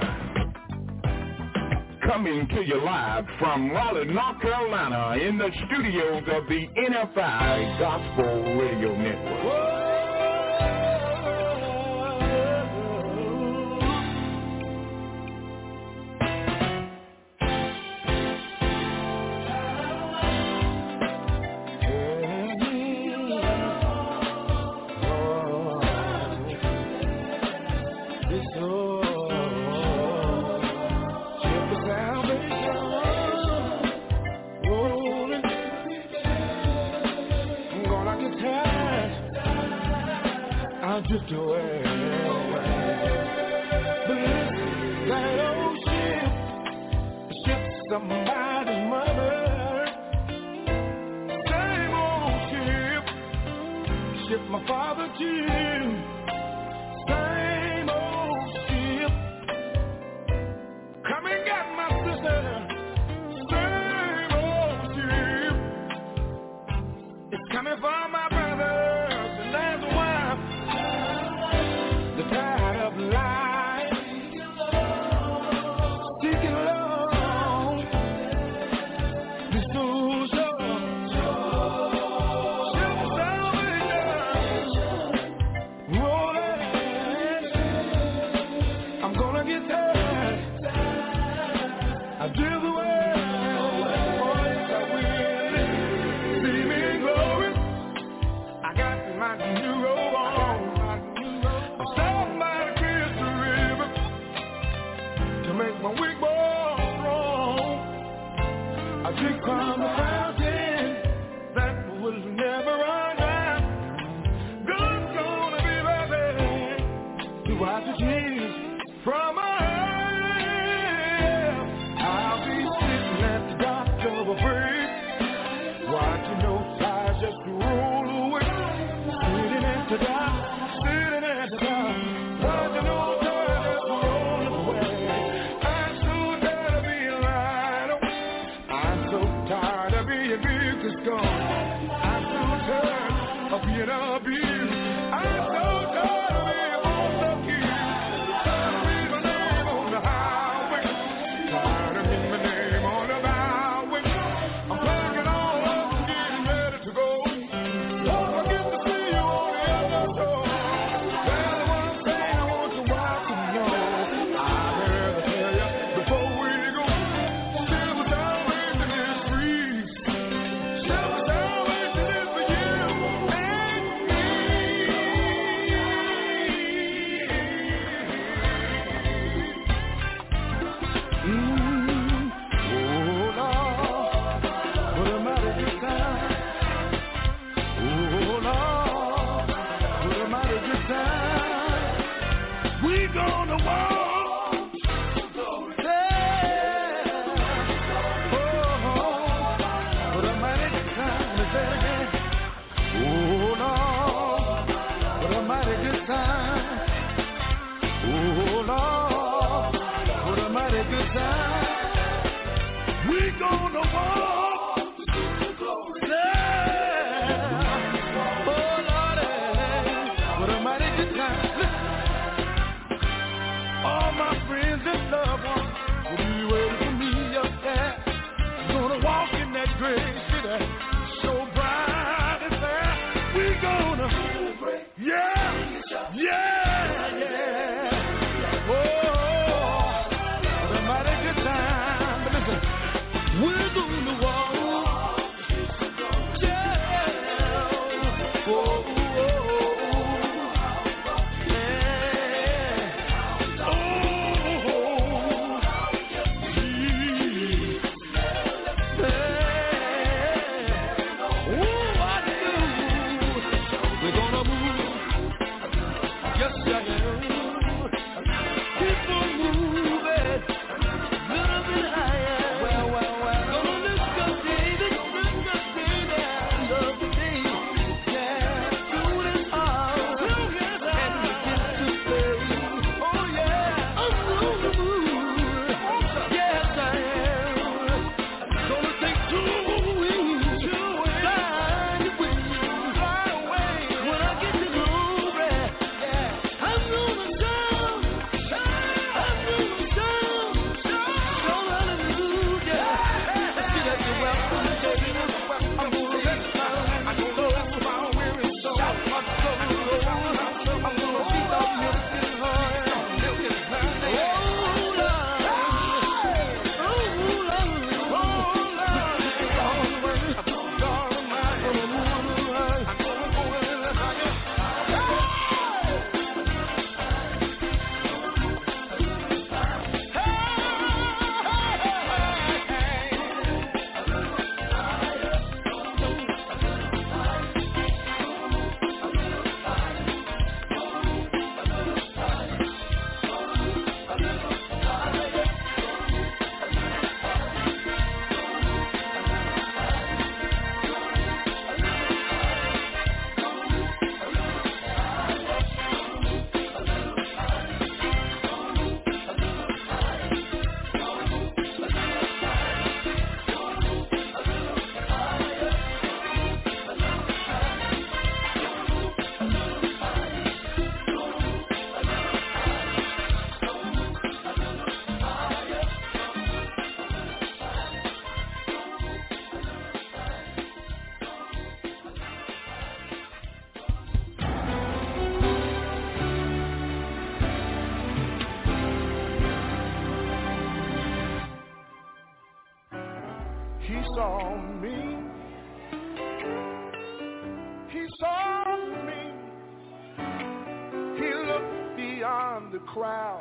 S3: Coming to you live from Raleigh, North Carolina, in the studios of the N F I Gospel Radio Network. Whoa. Drift away, but listen, that old ship, ship's somebody's mother. Same old ship, ship my father too. Same old ship, come and get my sister. Same old ship, it's coming for my brothers, and that's why. The tide of life, seeking love, this soul shore, ship of salvation, rolling. I'm gonna get there. I do the way, oh yes I will. See me in glory. I got my new robe on. Make my weak boy strong. I drink from the fountain that will never run dry. God's gonna be ready to wipe the tears from my eyes. I'll be sitting at the dock of a bridge, watching those flies just roll away. Sitting at the dock, sitting at the dock, watching those flies just roll away. Tired of being abused, gone. I'm so tired of being abused. I'm so tired of being on the queue. Tired of being my name on the highway. Tired of being my name on the byway. I'm packing all up and getting ready to go. Don't forget to see you on the other shore. There's one thing I want you all to know. I better tell you before we go. Silver salvation is free. Silver salvation is for you and me. Mm. Oh Lord, what a mighty good time. Oh Lord, what a mighty good time. We gonna walk. We gonna walk, yeah. Oh Lordy, what a mighty good time. Listen, all my friends and loved ones will be waiting for me up there. I'm gonna walk in that great city, so bright and fair. We gonna, yeah, yeah, yeah. Oh. We're gonna walk, yeah, oh, oh, yeah, oh, geez, yeah, oh, what do? We're gonna move, yes
S7: saw me. He saw me. He looked beyond the crowd.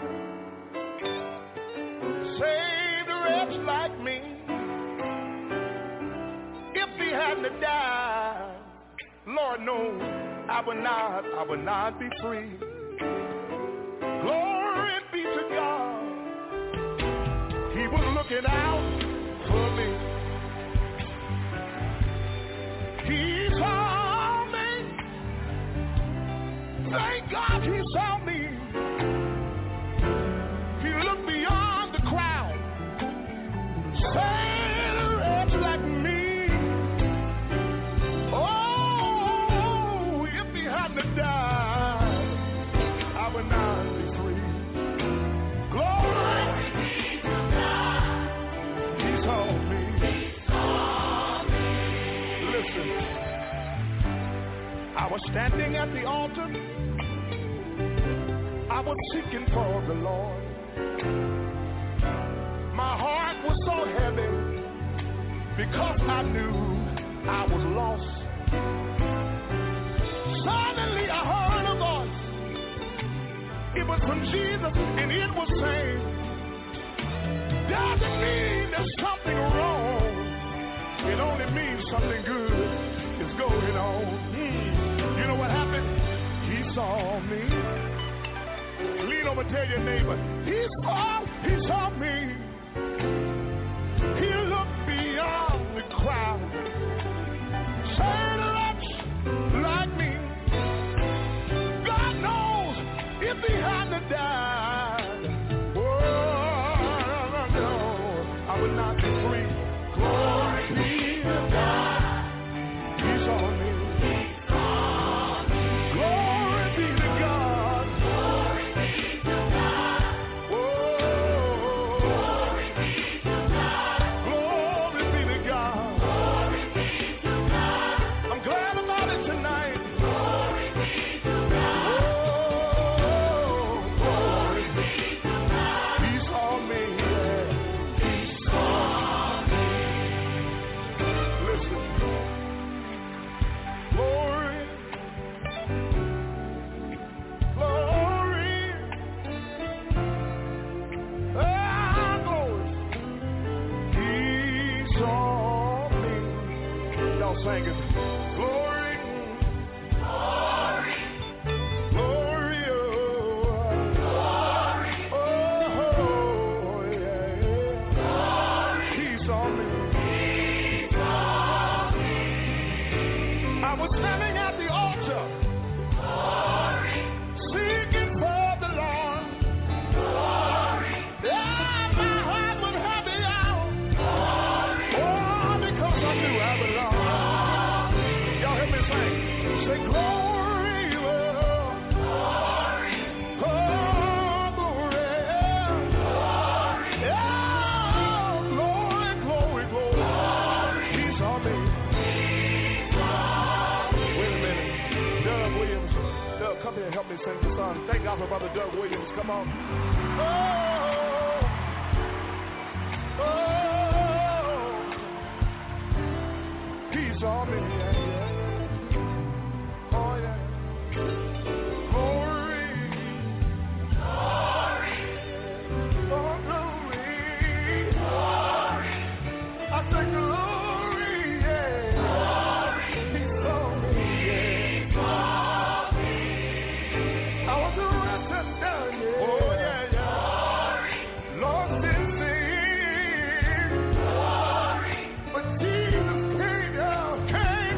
S7: Saved a wretch like me. If he hadn't died, Lord knows I would not, I would not be free. Glory be to God. He was looking out for me. He saw me. Thank God he saw me. He looked beyond the crowd. Saved a wretch like me. Oh, if he hadn't died, I would not be free. Glory be to God. He saw me. He saw me. Listen, I was standing at the altar. I was seeking for the Lord. My heart was so heavy because I knew I was lost. Suddenly I heard a voice. It was from Jesus, and it was saying, doesn't mean there's something wrong. It only means something good is going on. Mm. You know what happened? He saw me. Lean over, tell your neighbor, he saw, he saw me. He looked beyond the crowd. Said a wretch like me. God knows if he hadn't died, oh, no, I would not be free. Glory be to God. He saw me. He saw me. Glory be to God. Glory be to God. Oh, glory be to God. Glory be to God. Glory be to God. I'm glad about it tonight. Glory be to God. Oh, glory be to God. He saw me. Yeah. He saw me. Listen. Glory. Glory. Ah, glory. He saw me. Y'all sang it. Glory. Glory. Glory. Oh. Glory. Oh, yeah, yeah. Glory. He saw me. He saw me. I was standing at the altar. Glory. Seeking for the Lord. Glory. Yeah, my heart was heavy out. Glory. Oh, because I knew I belonged. Y'all hear me sing? Say glory. Oh, glory. Oh, glory. Glory. Yeah, glory, glory, glory. He saw me. Wait a minute. Doug Williams. Doug, come here and help me sing the song. Thank God for Brother Doug Williams. Come on. Oh, oh, he saw me. Yeah, yeah. Oh, yeah. Glory. Glory. Oh, glory. Glory. I say glory, yeah. Glory. He saw me, yeah. I was a wretched done, yeah. Oh, yeah, yeah. Lost in sin. But Jesus came, yeah, came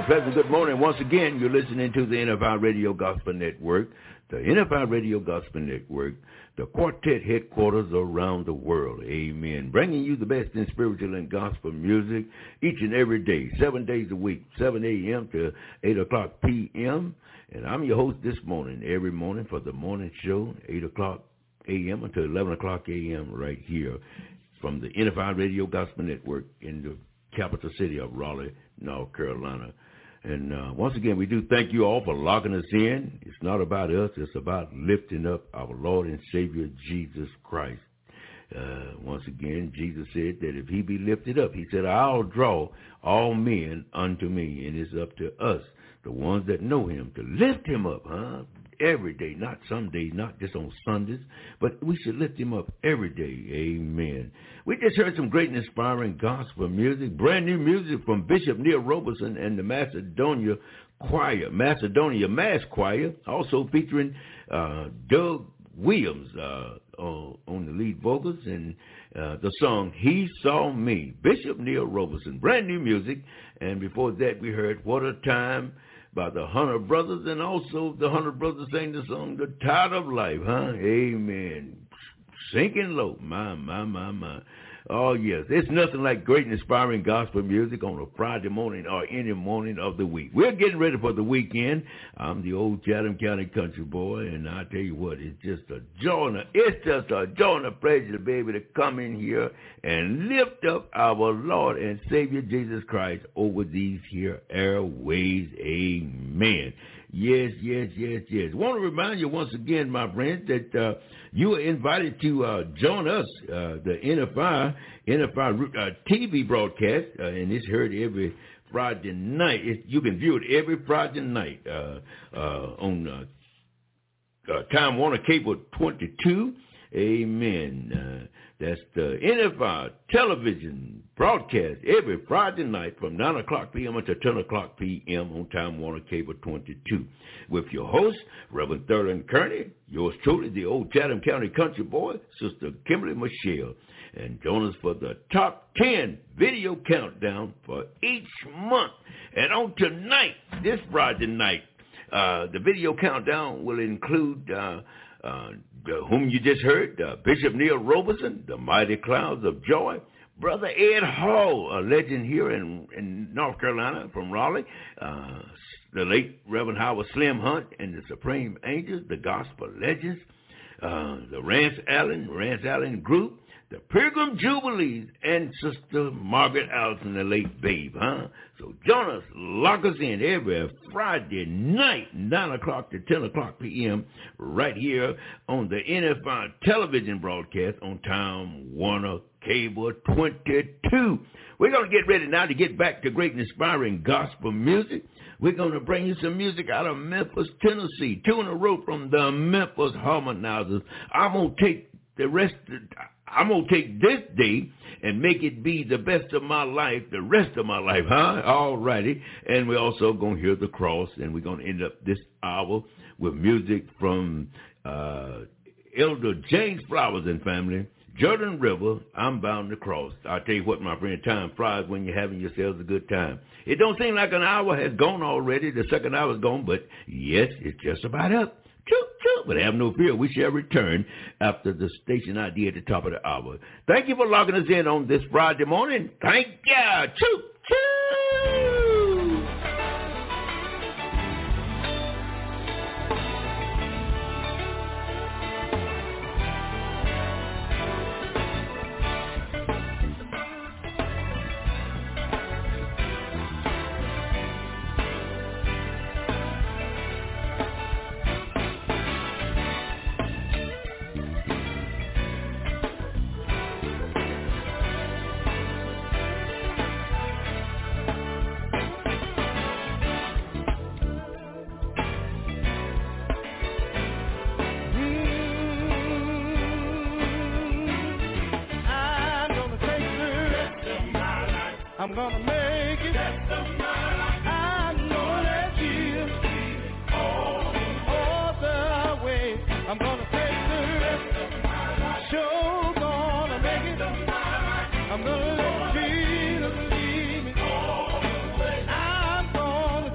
S2: pleasant good morning. Once again, you're listening to the N F I Radio Gospel Network, the N F I Radio Gospel Network, the quartet headquarters around the world. Amen. Bringing you the best in spiritual and gospel music each and every day, seven days a week, seven a.m. to eight o'clock p.m. And I'm your host this morning, every morning for the morning show, eight o'clock a.m. until eleven o'clock a.m. right here from the N F I Radio Gospel Network in the capital city of Raleigh, North Carolina. And uh, once again, we do thank you all for logging us in. It's not about us. It's about lifting up our Lord and Savior, Jesus Christ. Uh, once again, Jesus said that if he be lifted up, he said, I'll draw all men unto me. And it's up to us, the ones that know him, to lift him up, huh? Every day, not some days, not just on Sundays, but we should lift him up every day. Amen. We just heard some great and inspiring gospel music, brand new music from Bishop Neil Robeson and the Macedonia Choir, Macedonia Mass Choir, also featuring uh, Doug Williams uh, on the lead vocals, and uh, the song He Saw Me, Bishop Neil Robeson, brand new music. And before that, we heard What a Time by the Hunter Brothers, and also the Hunter Brothers sang the song The Tide of Life, huh? Amen. Sinking low, my, my, my, my. Oh, yes, it's nothing like great and inspiring gospel music on a Friday morning or any morning of the week. We're getting ready for the weekend. I'm the old Chatham County country boy, and I tell you what, it's just a joy and a, it's just a joy and a pleasure to be able to come in here and lift up our Lord and Savior Jesus Christ over these here airways. Amen. Yes, yes, yes, yes. I want to remind you once again, my friends, that uh, you are invited to uh, join us, uh, the N F I, N F I uh, T V broadcast, uh, and it's heard every Friday night. It, you can view it every Friday night uh, uh, on uh, uh, Time Warner Cable twenty-two. Amen. Uh, that's the N F I television broadcast every Friday night from nine o'clock p.m. until ten o'clock p.m. on Time Warner Cable twenty-two. With your host, Reverend Thurland Kearney, yours truly, the old Chatham County country boy, Sister Kimberly Michelle. And join us for the top ten video countdown for each month. And on tonight, this Friday night, uh, the video countdown will include uh, uh, the, whom you just heard, uh, Bishop Neil Robeson, the Mighty Clouds of Joy, Brother Ed Hall, a legend here in, in North Carolina from Raleigh, uh, the late Reverend Howard Slim Hunt and the Supreme Angels, the Gospel Legends, uh, the Rance Allen, Rance Allen Group, the Pilgrim Jubilees, and Sister Margaret Allison, the late babe, huh? So join us, lock us in every Friday night, nine o'clock to ten o'clock p.m., right here on the N F I television broadcast on Time Warner Cable twenty-two. We're going to get ready now to get back to great and inspiring gospel music. We're going to bring you some music out of Memphis, Tennessee, two in a row from the Memphis Harmonizers. I'm going to take the rest of I'm going to take this day and make it be the best of my life, the rest of my life, huh? All righty. And we're also going to hear the cross, and we're going to end up this hour with music from uh, Elder James Flowers and family, Jordan River, I'm Bound to Cross. I tell you what, my friend, time flies when you're having yourselves a good time. It don't seem like an hour has gone already. The second hour's gone, but yes, it's just about up. Choo, choo. But have no fear, we shall return after the station I D at the top of the hour. Thank you for logging us in on this Friday morning. Thank you. Choo, choo.
S1: I'm gonna make it. I'm gonna let you all the way. I'm gonna take the show, gonna make it. I'm gonna let Jesus lead me. I'm gonna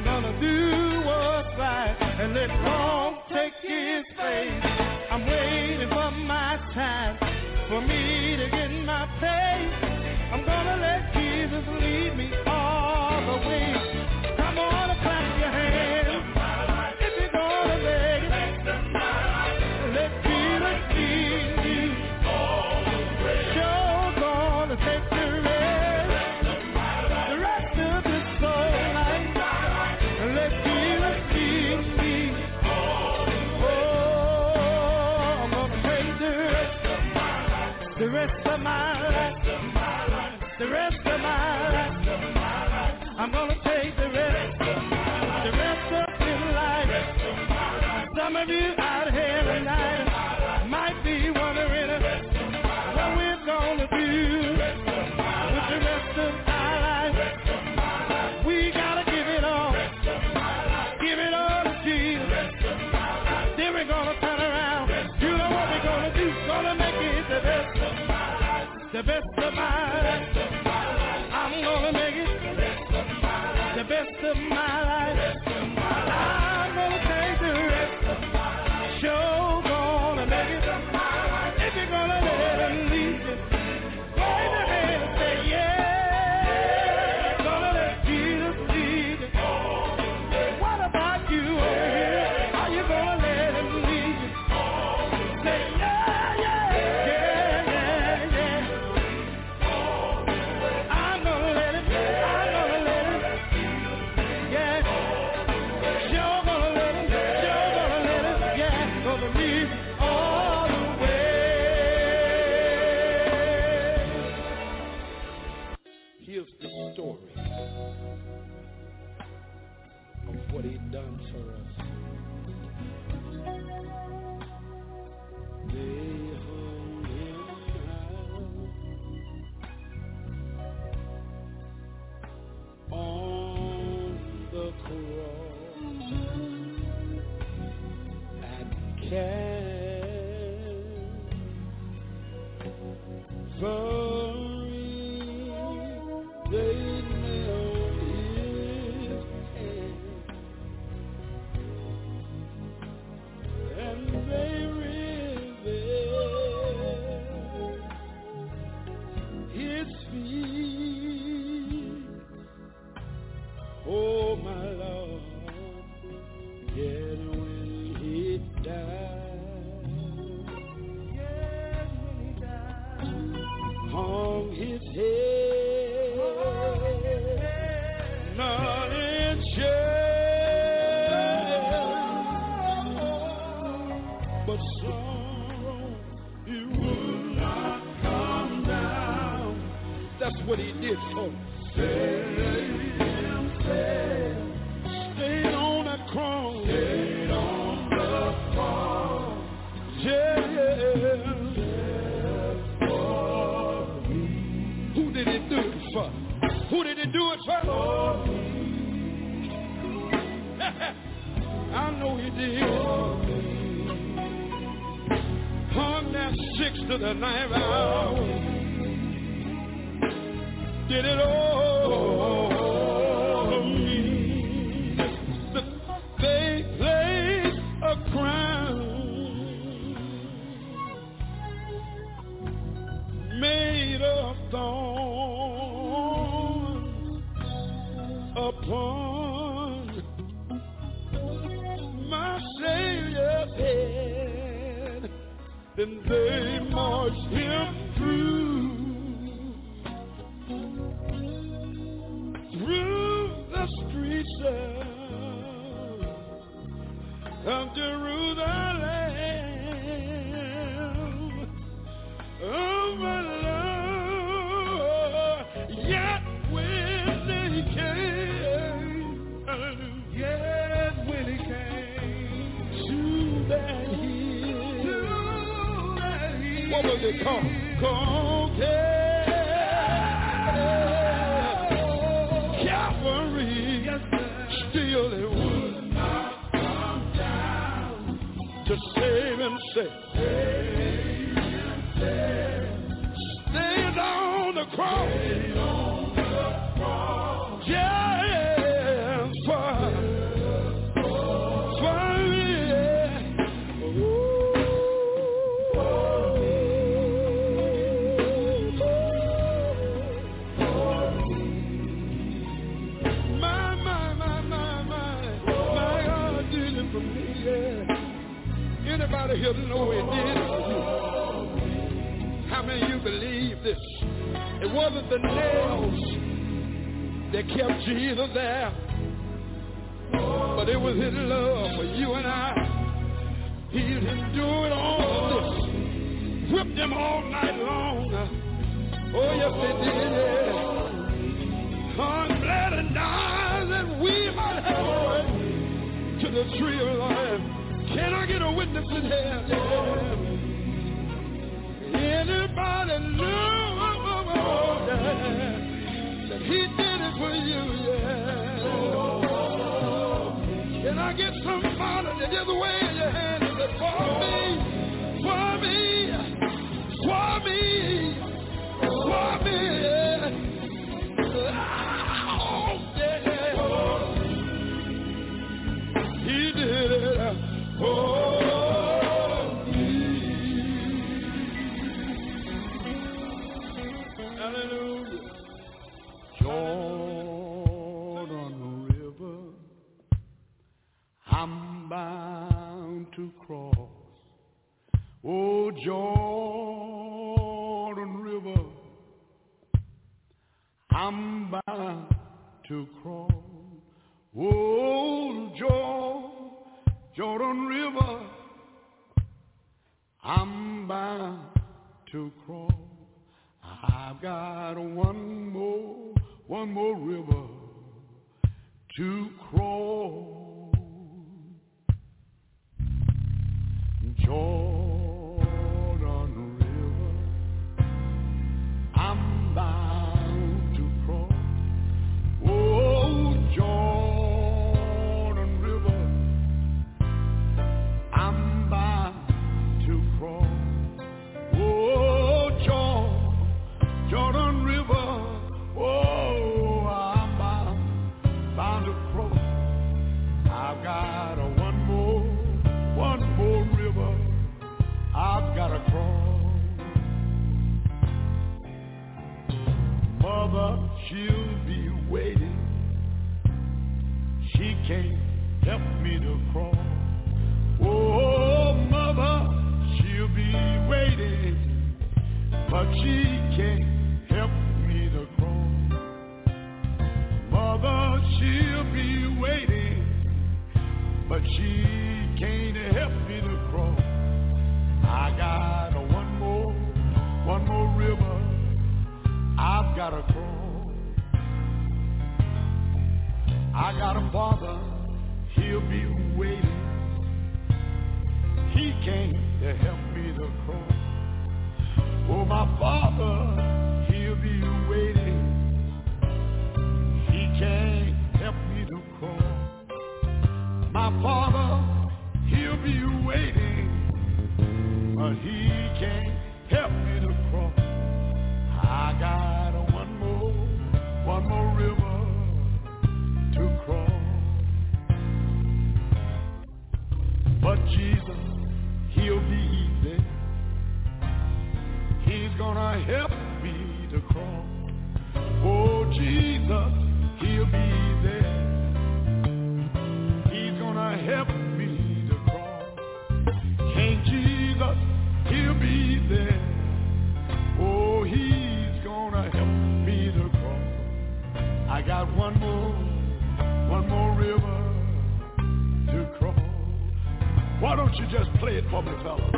S1: gonna do what's right and let wrong take his place. I'm waiting for my time, for me to get my pay. I'm gonna let Jesus lead me all the way. Come on and clap your hands if you're gonna make it. Let Jesus lead you all the way. Sure gonna take the rest, the rest of this soul life. Let Jesus lead me all the way. Oh, I'm gonna take the rest of my life, the rest of my life. The rest of my life, I'm gonna take the rest, the rest of your life. Some of you out here tonight might be wondering what we're gonna do with the rest of our life. We gotta give it all, give it all to Jesus. Then we're gonna turn around. You know what we're gonna do? Gonna make it the best, the best of my life. I'm gonna make it the best of my life. I'm gonna take the rest. Sure gonna make it. If you're gonna let him lead you, wave your hand and say yeah. Gonna let Jesus lead you. What about you over here? Are you gonna let him lead you? Say yeah, yeah, yeah, yeah, yeah. I'm gonna let him, I'm gonna let him, yeah. Sure gonna let him, sure gonna let him, yeah. Gonna lead all the way. Here's the story of what he done for us. They hung him high on the cross at Calvary. They nailed his hands and they revealed his feet. Oh my Lord, yet when he died, yet when he died, hung his head, not in shame, but sorrow he would not come down. That's what he did for me. Stayed on that cross. Stayed on the cross. Yeah, yeah. For me. Who did he do it for? Who did he do it for? For me. I know he did. For me. Hung that six to the ninth hour. Did it all for me. They placed a crown made of thorns upon my Savior's head. Then they marched him through through the streets of Jerusalem. Oh my Lord, yet when he came, hallelujah, yet when he came to that hill, to that hill, what was it called? Called Calvary. Still it would not come down to save and save. Stayed on the cross. Stayed on the cross. Yes, for
S9: Anybody here know he did it for you? How many of you believe this? It wasn't the nails that kept Jesus there, but it was his love for you and I. He endured all of this, whipped them all night long. Oh, yes, he did, yeah. Hung, bled, and died that we might have a way to the tree of life. Can I get a witness in here? Yeah. Anybody know that he did it for you? Yeah. Can I get somebody to just wave your hand and say, for me, for me, for me, for me? Oh, yeah. He did it. Oh. I'm bound to cross, oh Jordan River, I'm bound to cross, oh Jordan River, I'm bound to cross. I've got one more, one more river to cross. Jordan River, I'm bound to cross. Oh, Jordan River, I'm bound to cross. Oh, Jordan River, oh, I'm bound, bound to cross. I've got a one more, one more river I've got to cross. Mother, she'll be waiting. She can't help me to cross. Oh, mother, she'll be waiting, but she can't help me to cross. Mother, she'll be waiting, but she can't help me to cross. I got a one more, one more river I've got to cross. I got a father, he'll be waiting. He came to help me to cross. Oh, my father, he'll be waiting. He can't help me to cross. My father, he'll be waiting, but he can't help me to cross. I got a one more, one more river to cross. But Jesus, he'll be there. He's gonna help me to cross. Oh, Jesus, he'll be there. He's gonna help me to cross. King Jesus, he'll be there. Oh, he's gonna help me to cross. I got one more, one more river to cross. Why don't you just play it for me, fellas?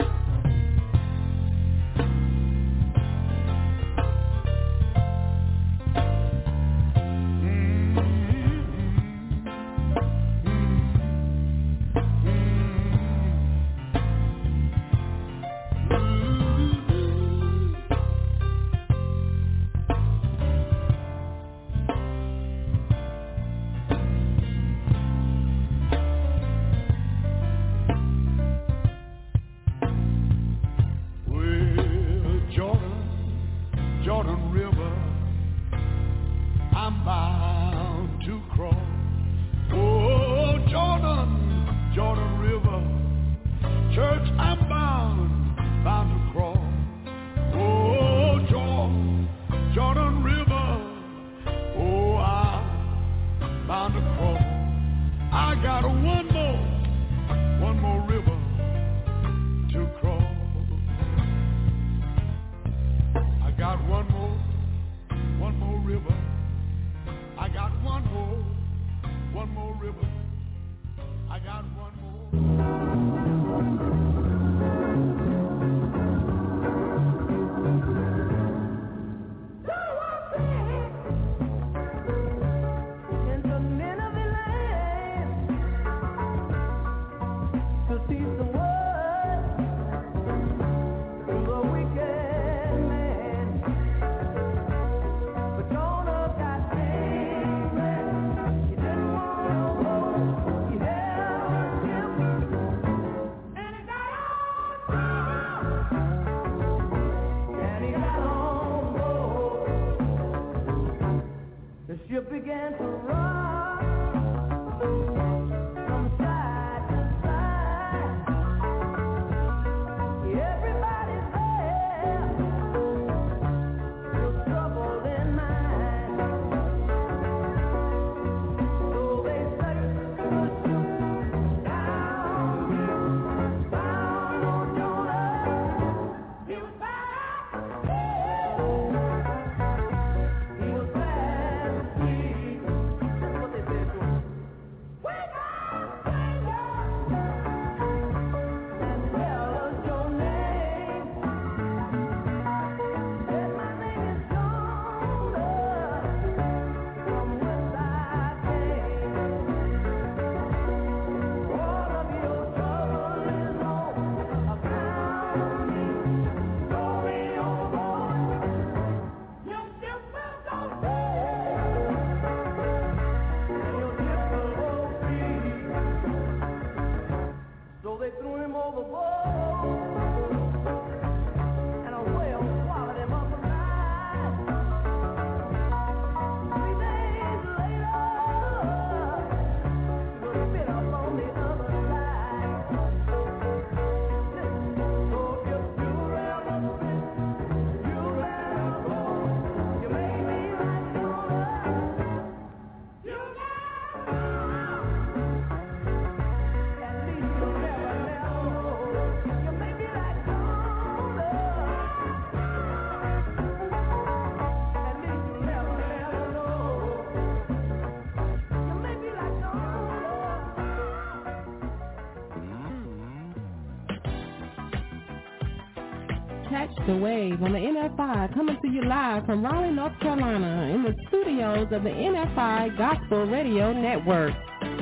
S4: Catch the Wave on the N F I, coming to you live from Raleigh, North Carolina, in the studios of the N F I Gospel Radio Network.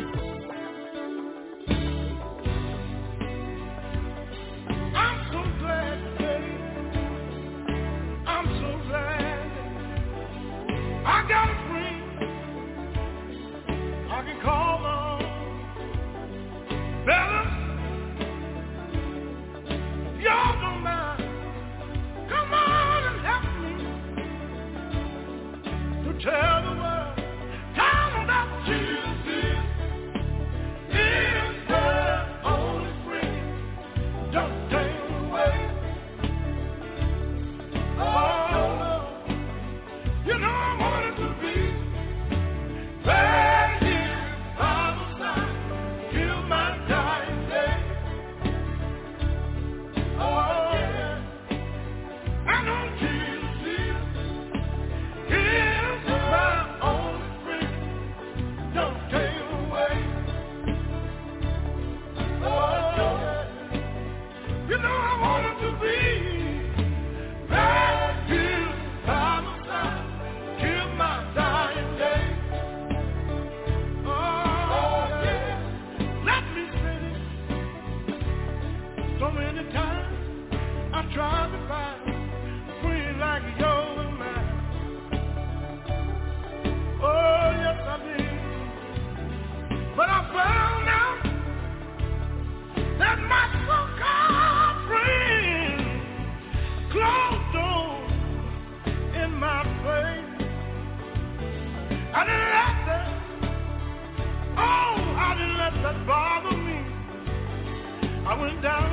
S1: I'm so glad today. I'm so glad I got a friend I can call on. Fellas, y'all don't mind. Come on and help me to tell the world, tell them about Jesus is the only friend. Don't take it away. Oh, you know I wanted to be right here by the side till my dying day. Oh, yeah. I know Jesus is my only friend. Don't take it away. Oh, yeah. You know I wanted to be right here by my side till my dying day. Oh, yeah. Let me say this. So many times I tried to find a friend like yours and mine. Oh, yes, I did. But I found out that my so-called friend closed doors in my face. I didn't let that, oh, I didn't let that bother me. I went down,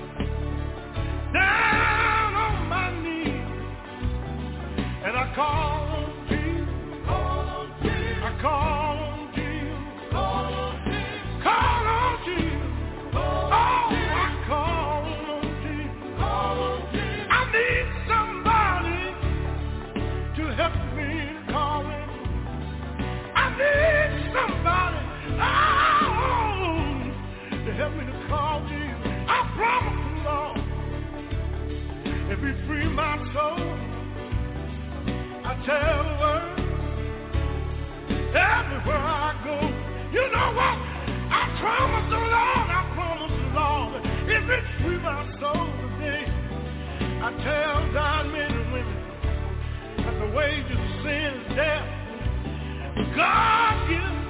S1: down on my knees, and I called on Jesus. I called on Jesus. Call on Jesus. Oh, I call on Jesus. I need somebody to help me call him. I need somebody, oh, to help me to call Jesus. I promise you, Lord, if you free my soul, I tell the world, everywhere I go. You know what? I promise the Lord, I promise the Lord, if it free my soul today, I tell God, men and women, that the wages of sin is death. God gives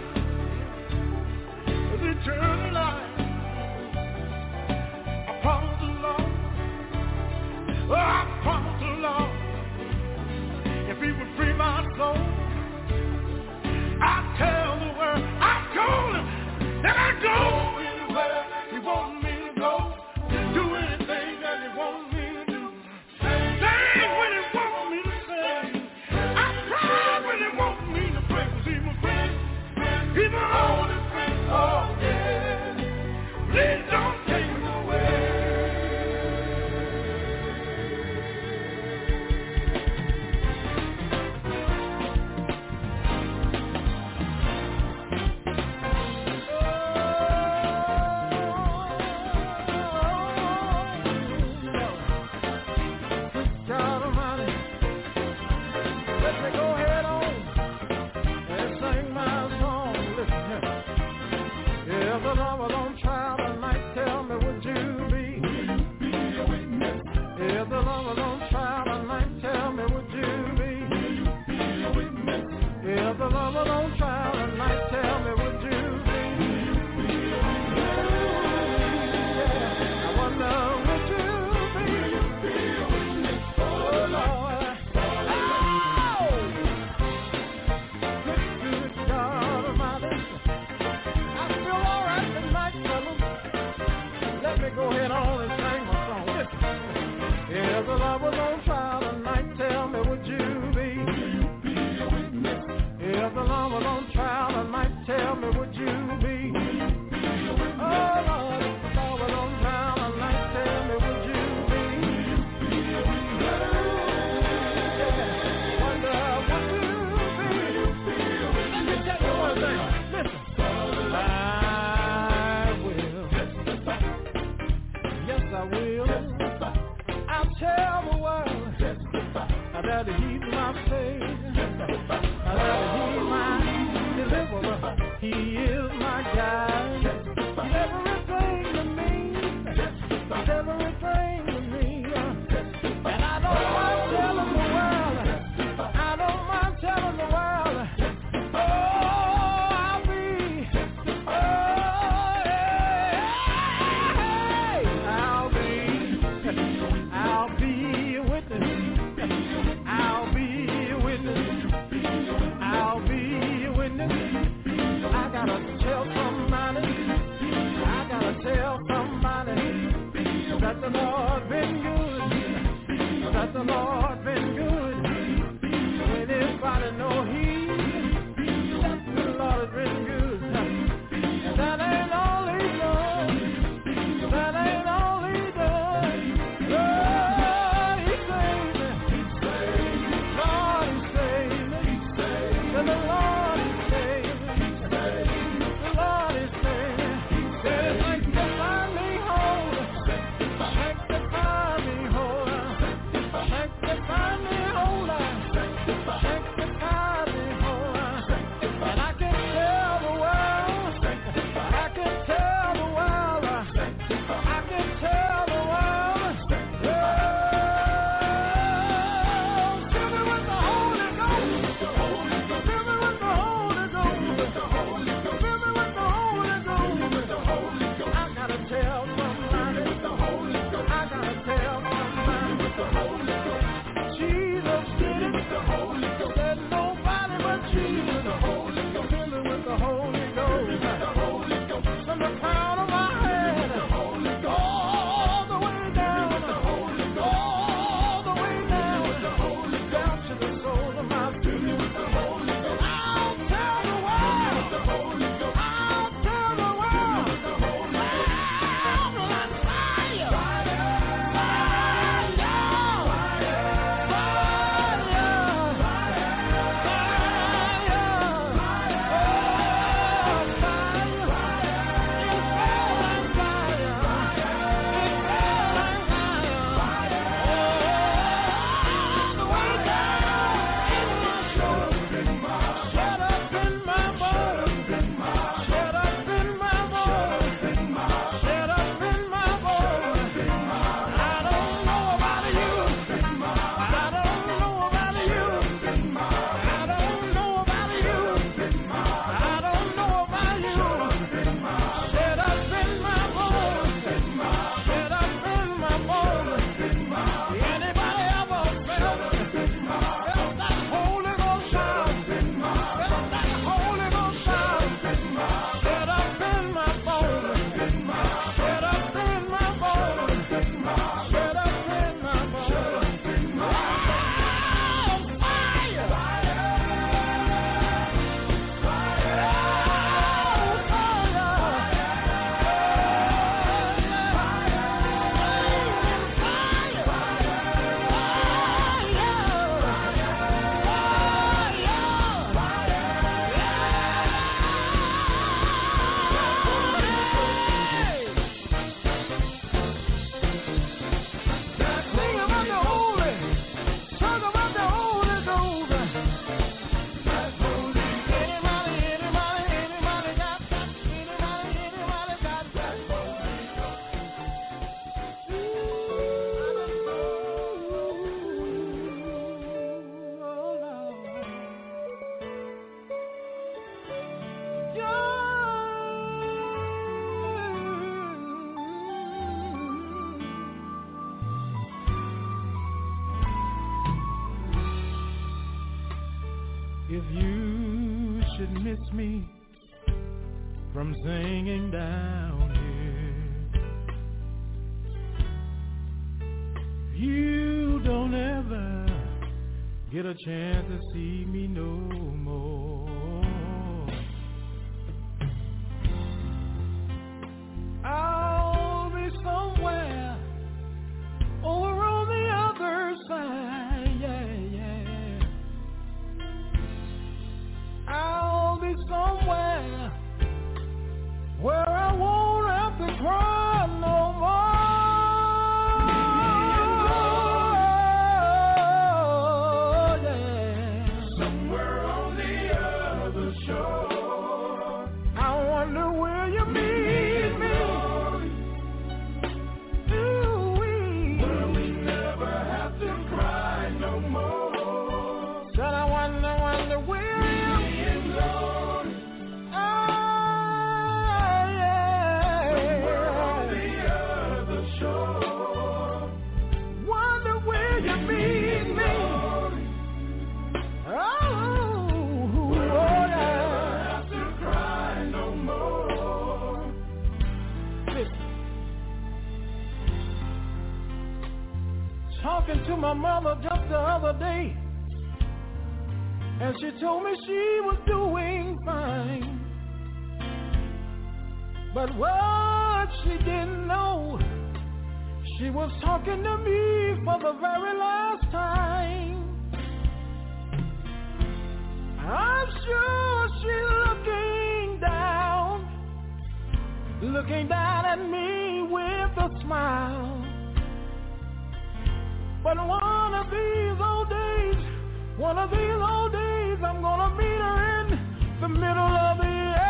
S1: us eternal life. I promise the Lord, oh, I promise the Lord, if he would free my soul, will. I'll tell the world that he's my Savior, that he's my deliverer. He is my guide. He's everything to me. He's everything to me. And I don't mind telling the world. I don't mind telling the world. Oh, I'll be. Oh, hey, I'll be. I'll be a witness. I'll be a witness. I'll be a witness. I gotta tell somebody. I gotta tell somebody that the Lord been good. That the Lord been good. When everybody know He, that the Lord has been good. And that ain't all He done. That ain't all He done. Oh, He saved me. Lord, He saved me. And the Lord, He saved me. The Lord, He saved me. Said, sanctify me whole. Sanctify me whole. Sanctify me whole. Sanctify me whole. And I can tell the world. I can tell the world. I can tell the world. Oh, fill me with the Holy Ghost. Fill me with the Holy Ghost. Fill me with the Holy Ghost. I gotta tell somebody. I gotta tell somebody. Jesus did it. Said nobody but Jesus. Fill me with the Holy Ghost. From the crown of my head all the way down, all the way down, down to the sole of my feet. I'll tell the world. I'll tell the world. I'm on fire. Fire. If you should miss me from singing down here, you don't ever get a chance to see me no more. I'll be somewhere over on the other side, yeah, yeah. I'll be somewhere where I won't have to cry no more. talking to my mother just the other day, and she told me she was doing fine. But what she didn't know, she was talking to me for the very last time. I'm sure she's looking down, looking down at me with a smile. But one of these old days, one of these old days, I'm gonna meet her in the middle of the air.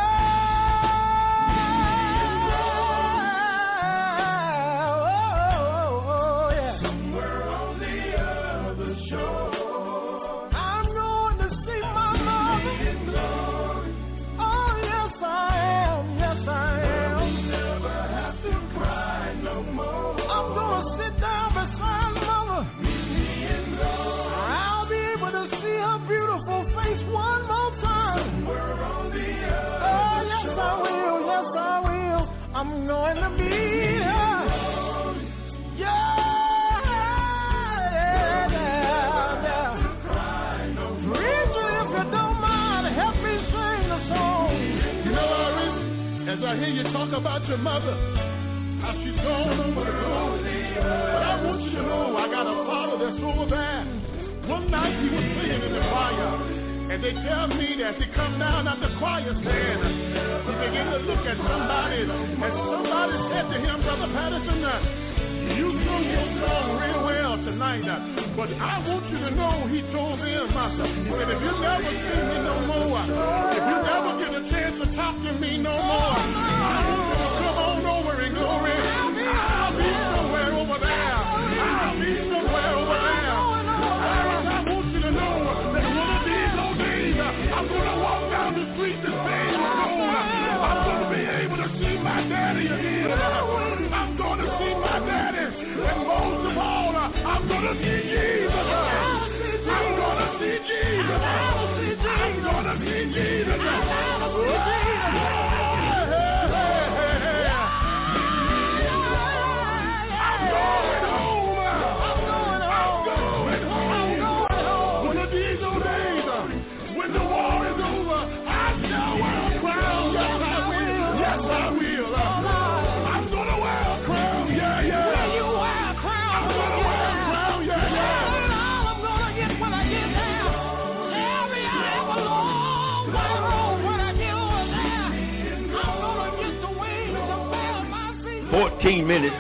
S1: I'm going to meet her. Yeah, yeah, yeah, yeah. Preacher, if you don't mind, help me sing the song.
S9: You know, Iris, as I hear you talk about your mother, how she's gone over the road. But I want you to know I got a father that's over there. One night he was singing in the choir, and they tell me that he come down at the choir stand, he began to look at somebody, and somebody said to him, Brother Patterson, you sung your song real well tonight, but I want you to know, he told them, he said, if you never see me no more, if you never get a chance to talk to me no more, I want you to come on over and glory. I'll be somewhere over there. I'll be somewhere over there. I want you to know that one of these old days, I'm going to walk down the street and say, I'm going to be able to see my daddy again. I'm going to see my daddy. And most of all, I'm going to see Jesus. I'm going to see Jesus. I'm going to see Jesus.
S2: Fourteen minutes,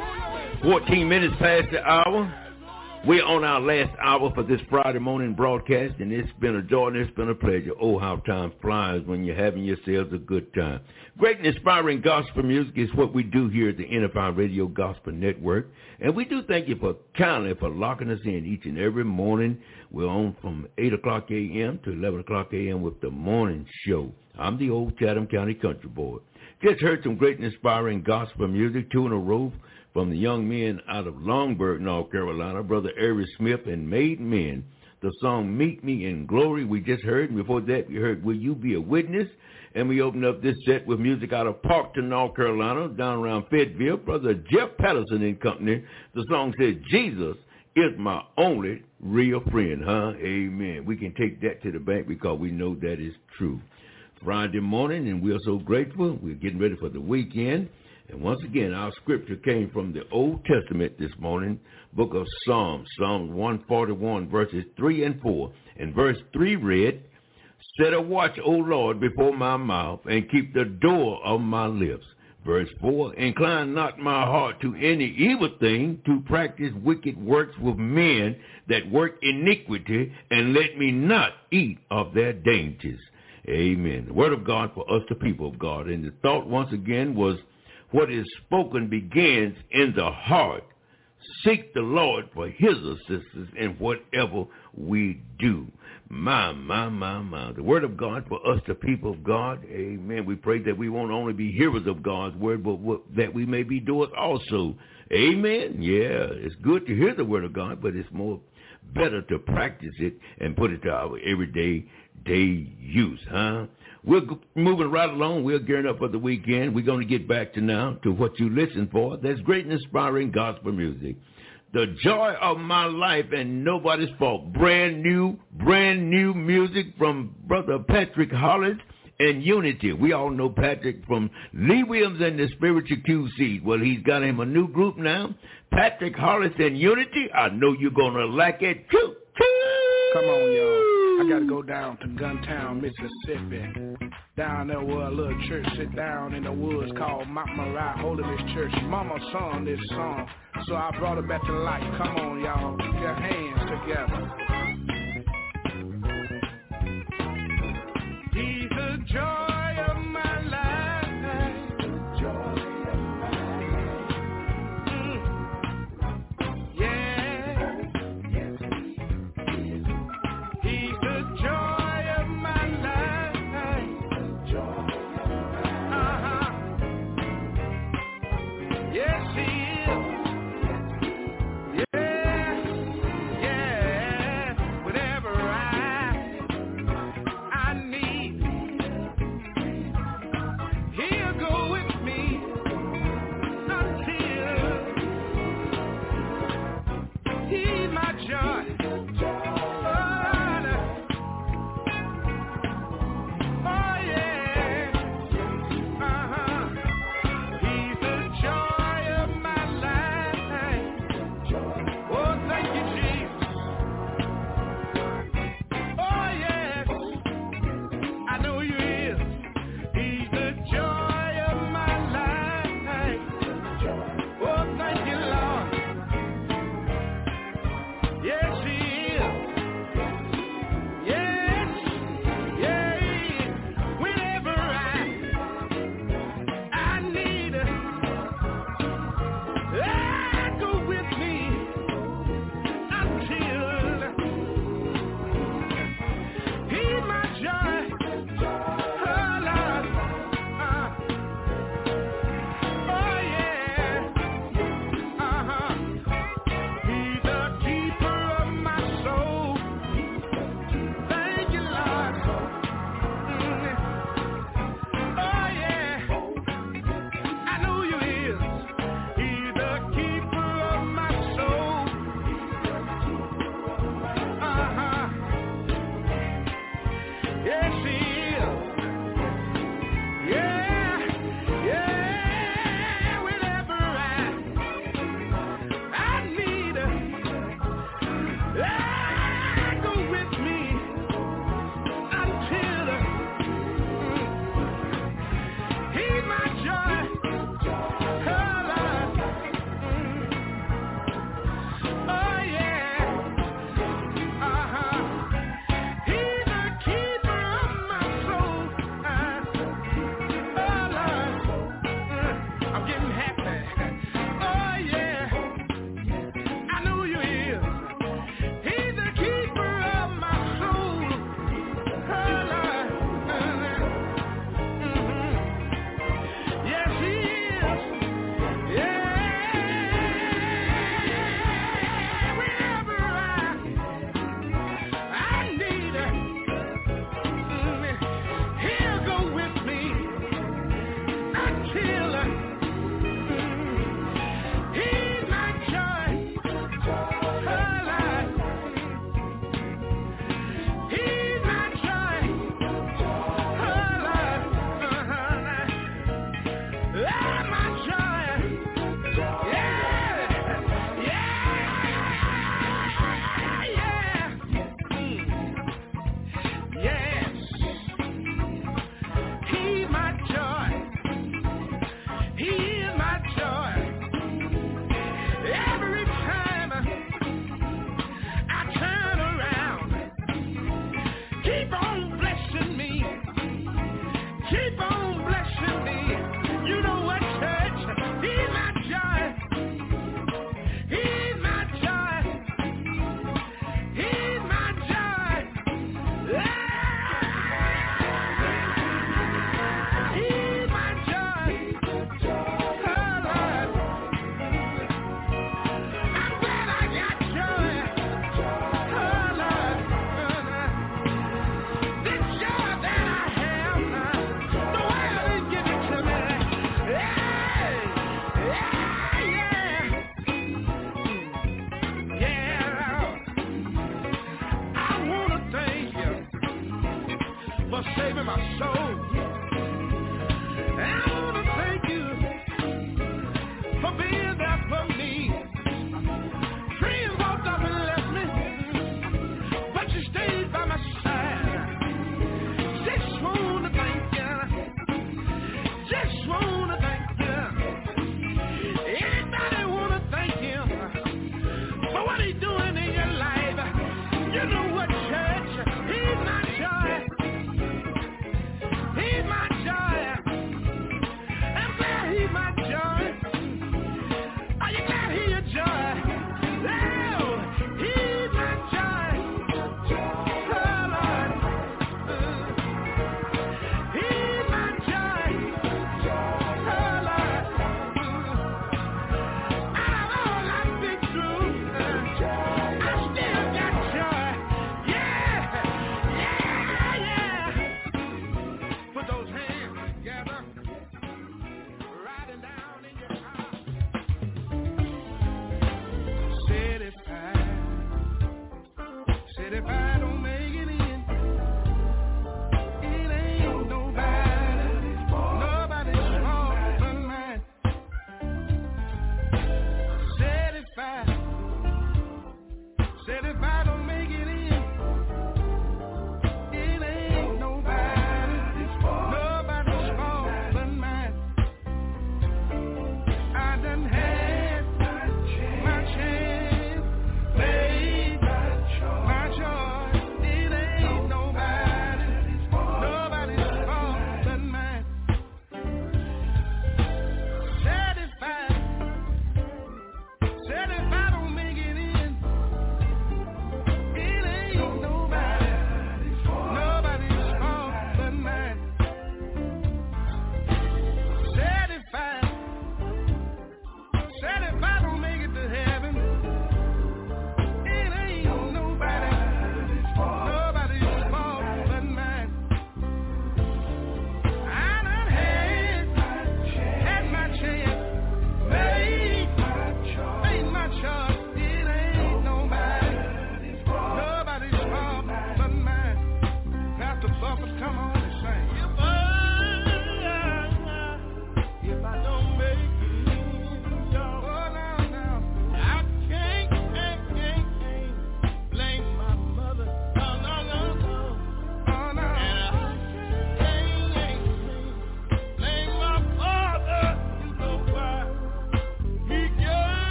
S2: fourteen minutes past the hour. We're on our last hour for this Friday morning broadcast, and it's been a joy and it's been a pleasure. Oh, how time flies when you're having yourselves a good time. Great and inspiring gospel music is what we do here at the N F I Radio Gospel Network, and we do thank you for kindly for locking us in each and every morning. We're on from eight o'clock a.m. to eleven o'clock a.m. with the morning show. I'm the old Chatham County Country Boy. Just heard some great and inspiring gospel music, two in a row, from the young men out of Longburg, North Carolina, Brother Ari Smith and Made Men. The song Meet Me in Glory we just heard, and before that we heard Will You Be a Witness? And we opened up this set with music out of Parkton, North Carolina, down around Fayetteville. Brother Jeff Patterson and company. The song said, Jesus is my only real friend, huh? Amen. We can take that to the bank because we know that is true. Friday morning, and we're so grateful. We're getting ready for the weekend. And once again, our scripture came from the Old Testament this morning, book of Psalms, Psalms one forty-one, verses three and four. And verse three read, Set a watch, O Lord, before my mouth, and keep the door of my lips. Verse four, Incline not my heart to any evil thing, to practice wicked works with men that work iniquity, and let me not eat of their dainties. Amen. The word of God for us, the people of God. And the thought once again was, what is spoken begins in the heart. Seek the Lord for his assistance in whatever we do. My, my, my, my. The word of God for us, the people of God. Amen. We pray that we won't only be hearers of God's word, but that we may be doers also. Amen. Yeah, it's good to hear the word of God, but it's more better to practice it and put it to our everyday day use, huh? We're moving right along. We're gearing up for the weekend. We're going to get back to now to what you listen for. That's great and inspiring gospel music. The joy of my life and nobody's fault. Brand new, brand new music from Brother Patrick Hollis and Unity. We all know Patrick from Lee Williams and the Spiritual Q C. Well, he's got him a new group now. Patrick Hollis and Unity. I know you're going to like it. Choo, choo.
S10: Come on, y'all. I got to go down to Guntown, Mississippi. Down there where a little church sit down in the woods called Mount Moriah Holiness Church. Mama sung this song, so I brought it back to life. Come on, y'all. Put your hands together. He's the joy of my life. The joy of my life. Mm. Yeah. Yes, he is. He's the joy of my life. The joy of my life. Uh-huh. Yes, he is. Yeah. Yeah. Whatever I I need.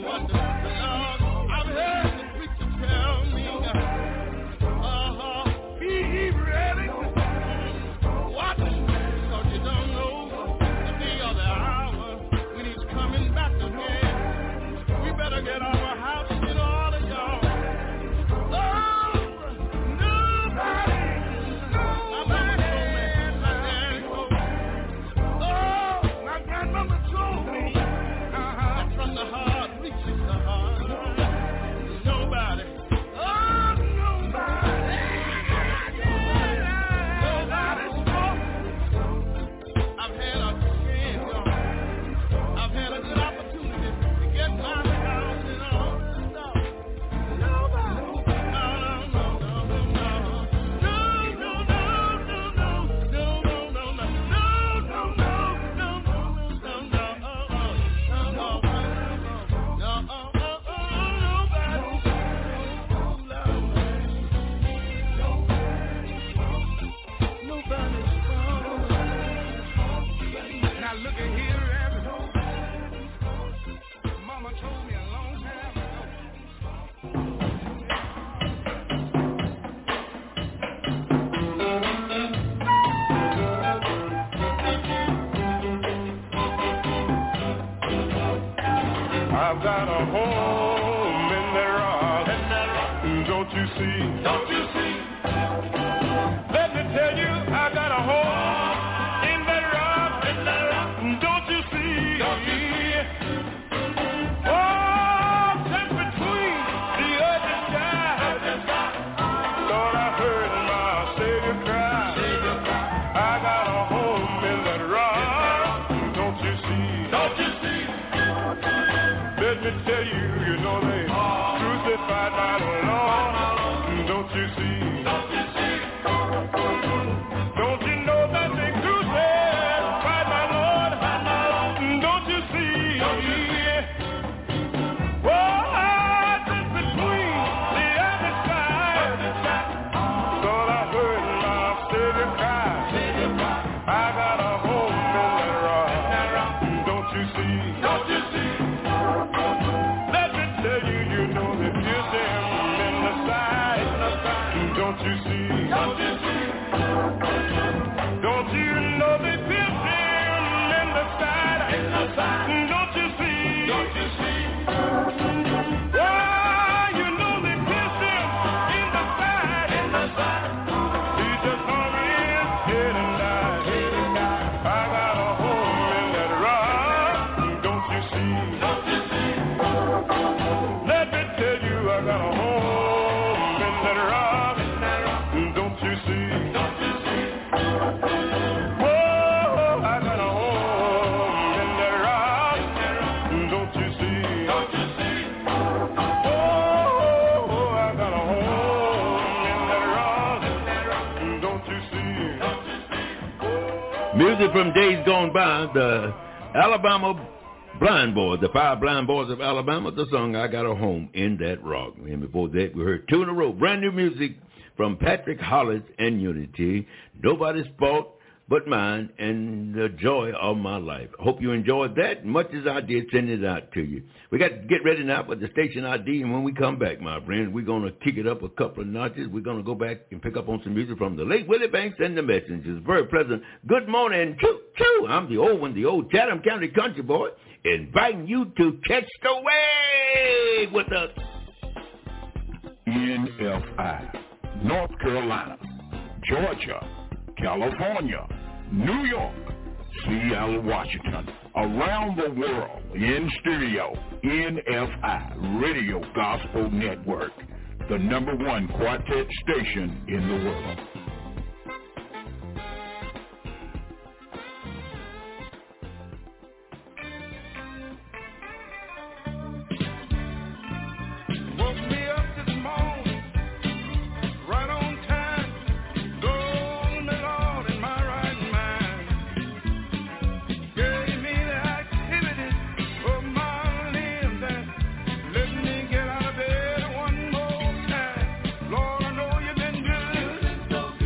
S11: I've got a home in that rock. Don't you see? Don't you see? Let me tell you, I got a home in that rock. In that rock. Don't you see? Don't you see? Oh, just between the earth and sky. Lord, I heard my Savior cry. Savior cry. I got a home in that rock. Don't you see? Don't you see? Let me tell you, you know they crucified my Lord. Don't you see? Don't you see? Don't you know that they crucified my Lord? Don't you see? Don't you see? Oh, just between the other side. Thought I heard my Savior cry. I got a home in that rock. Don't you see? Don't you see? Don't you see? Don't you see? Don't you know they pierced him in the side? In the side. Don't you see? Don't you see? Why, you know they pierced him in the side. In the side. He just hung his head and died. Head and died. I got a home in that rock. Don't you see? Don't you see? Let me tell you, I got a home in that rock. Don't you see? Don't you see? Oh, I got a home in that rock. Don't you see? Don't you see? Oh, I got a home in that rock. Don't you see? Don't you see?
S2: Music from days gone by, the Alabama Blind Boys, the five blind boys of Alabama, the song I Got a Home in That Rock. And before that, we heard two in a row, brand new music from Patrick Hollis and Unity, Nobody's Fault But Mine, and The Joy of My Life. I hope you enjoyed that much as I did sending it out to you. We got to get ready now for the station I D, and when we come back, my friends, we're going to kick it up a couple of notches. We're going to go back and pick up on some music from the late Willie Banks and the Messengers. Very pleasant. Good morning. Choo, choo. I'm the old one, the old Chatham County country boy, inviting you to catch the wave with us.
S3: N F I. North Carolina, Georgia, California, New York, Seattle, Washington, around the world, in stereo, N F I, Radio Gospel Network, the number one quartet station in the world.
S11: Lord, I know you've been good.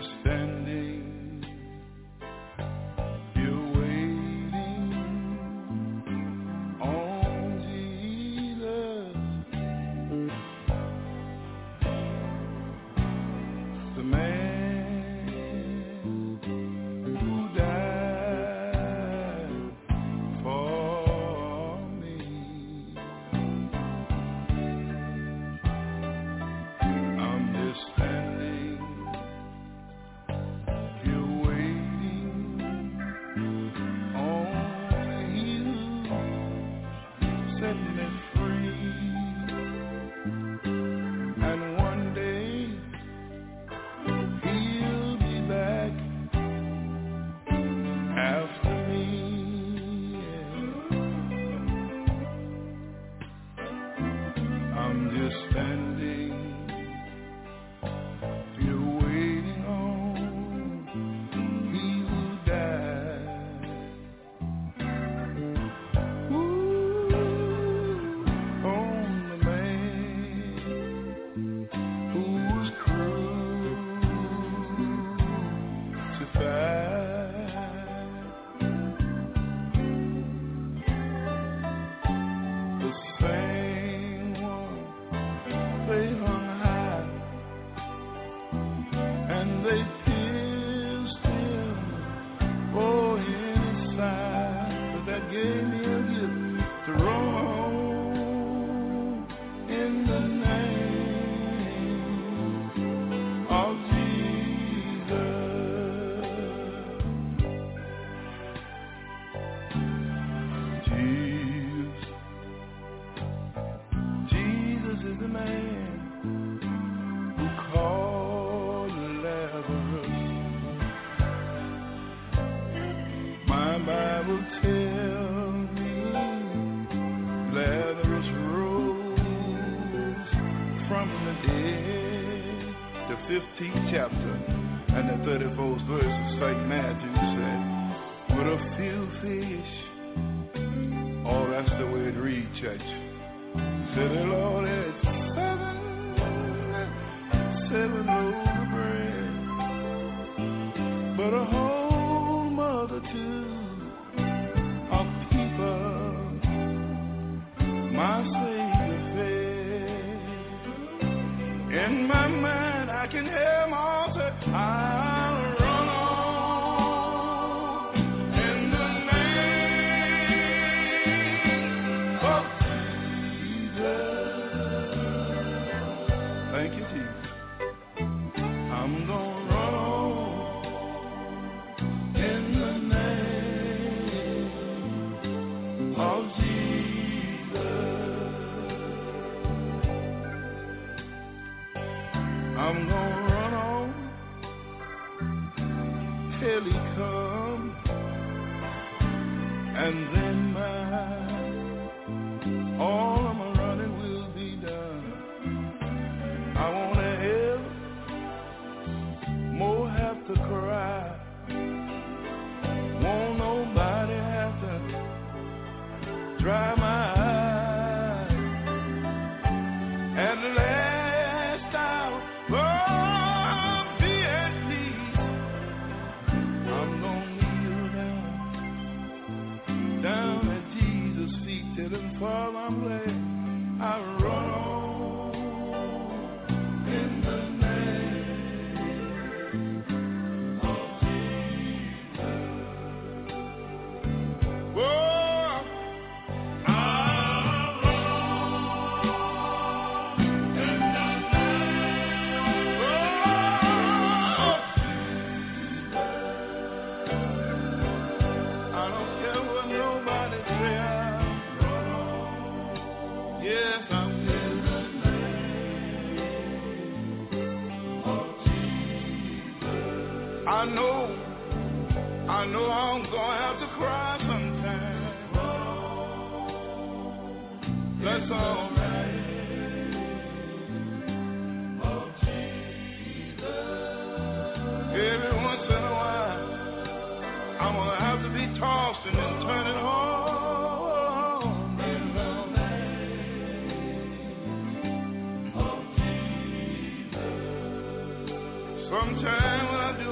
S11: standing here waiting on Jesus, the man who died for me. I'm just standing here waiting on you, set me free, and one day he'll be back after me. I'm just standing here waiting on he who died. Ooh, on the man who was crucified. The same one they hung high and they pierced him for his side, but that gave me a gift to roam in the name of Jesus. Jesus, Jesus is the man who called Lazarus. My Bible tells me Lazarus rose from the dead. The fifteenth chapter and the thirty-fourth verse of Saint Matthew said, with a few fish. Oh, that's the way it reads, church. Said the Lord had seven, seven loaves of bread, but a whole multitude of people my Savior fed. In my mind, I can hear them all say, I'll run on in the name of Jesus. Thank you, Jesus. I'm gonna run on in the name of Jesus. I'm gonna run on till he comes, and then my all of my running will be done. I wanna ever more have to cry. Won't nobody have to dry my eyes. At last I'll oh, be at peace. I'm gonna kneel down, down at Jesus' feet, tell him, Father, I'm glad I run on in the name of Jesus. Whoa, I'll run on in the name of Jesus. I don't care what nobody say, I'll run on. Yes, I'm in the name of Jesus. I know, I know I'm gonna have to cry sometime. That's all right. Of Jesus. Every once in a while, I'm gonna have to be tossed and then turn it home. In the name of Jesus. Sometimes when I do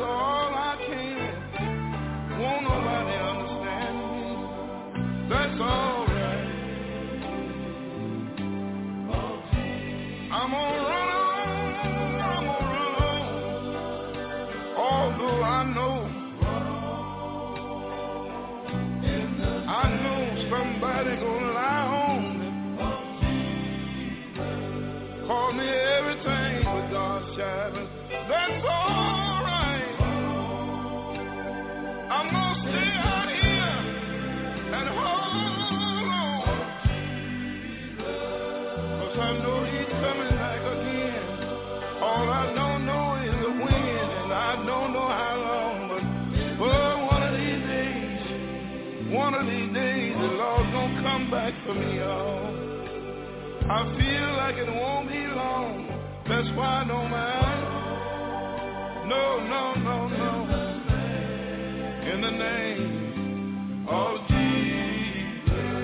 S11: come back for me, y'all. I feel like it won't be long. That's why I don't mind. No, no, no, no. In the name of Jesus.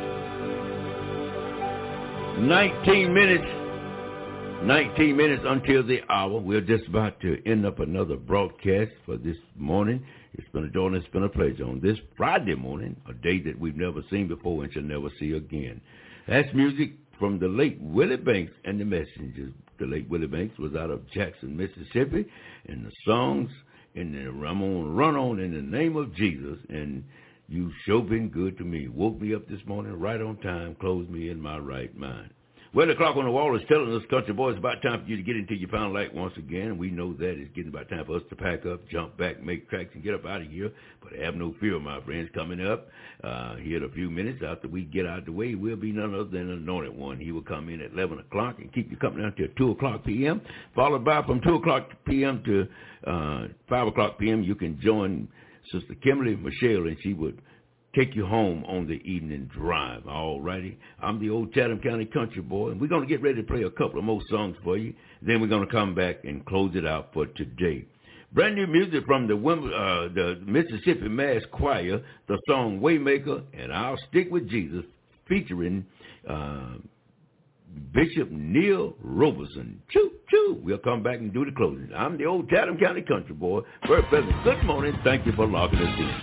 S2: nineteen minutes. nineteen minutes until the hour. We're just about to end up another broadcast for this morning. It's been a joy and it's been a pleasure on this Friday morning, a day that we've never seen before and shall never see again. That's music from the late Willie Banks and the Messengers. The late Willie Banks was out of Jackson, Mississippi, and the songs in the I'm gonna run on in the name of Jesus, and you sure been good to me. Woke me up this morning right on time, closed me in my right mind. Well, the clock on the wall is telling us, country boys, it's about time for you to get into your pound light once again. We know that it's getting about time for us to pack up, jump back, make tracks, and get up out of here. But have no fear, my friends, coming up uh, here in a few minutes after we get out of the way, we'll be none other than an anointed one. He will come in at eleven o'clock and keep you company until two o'clock p.m., followed by from two o'clock p.m. to uh, five o'clock p.m. You can join Sister Kimberly Michelle, and she would take you home on the evening drive. All righty. I'm the old Chatham County country boy, and we're going to get ready to play a couple of more songs for you. Then we're going to come back and close it out for today. Brand new music from the uh, the Mississippi Mass Choir, the song Waymaker, and I'll Stick with Jesus, featuring uh, Bishop Neil Roberson. Choo, choo. We'll come back and do the closing. I'm the old Chatham County country boy. Very pleasant. Good morning. Thank you for logging us in.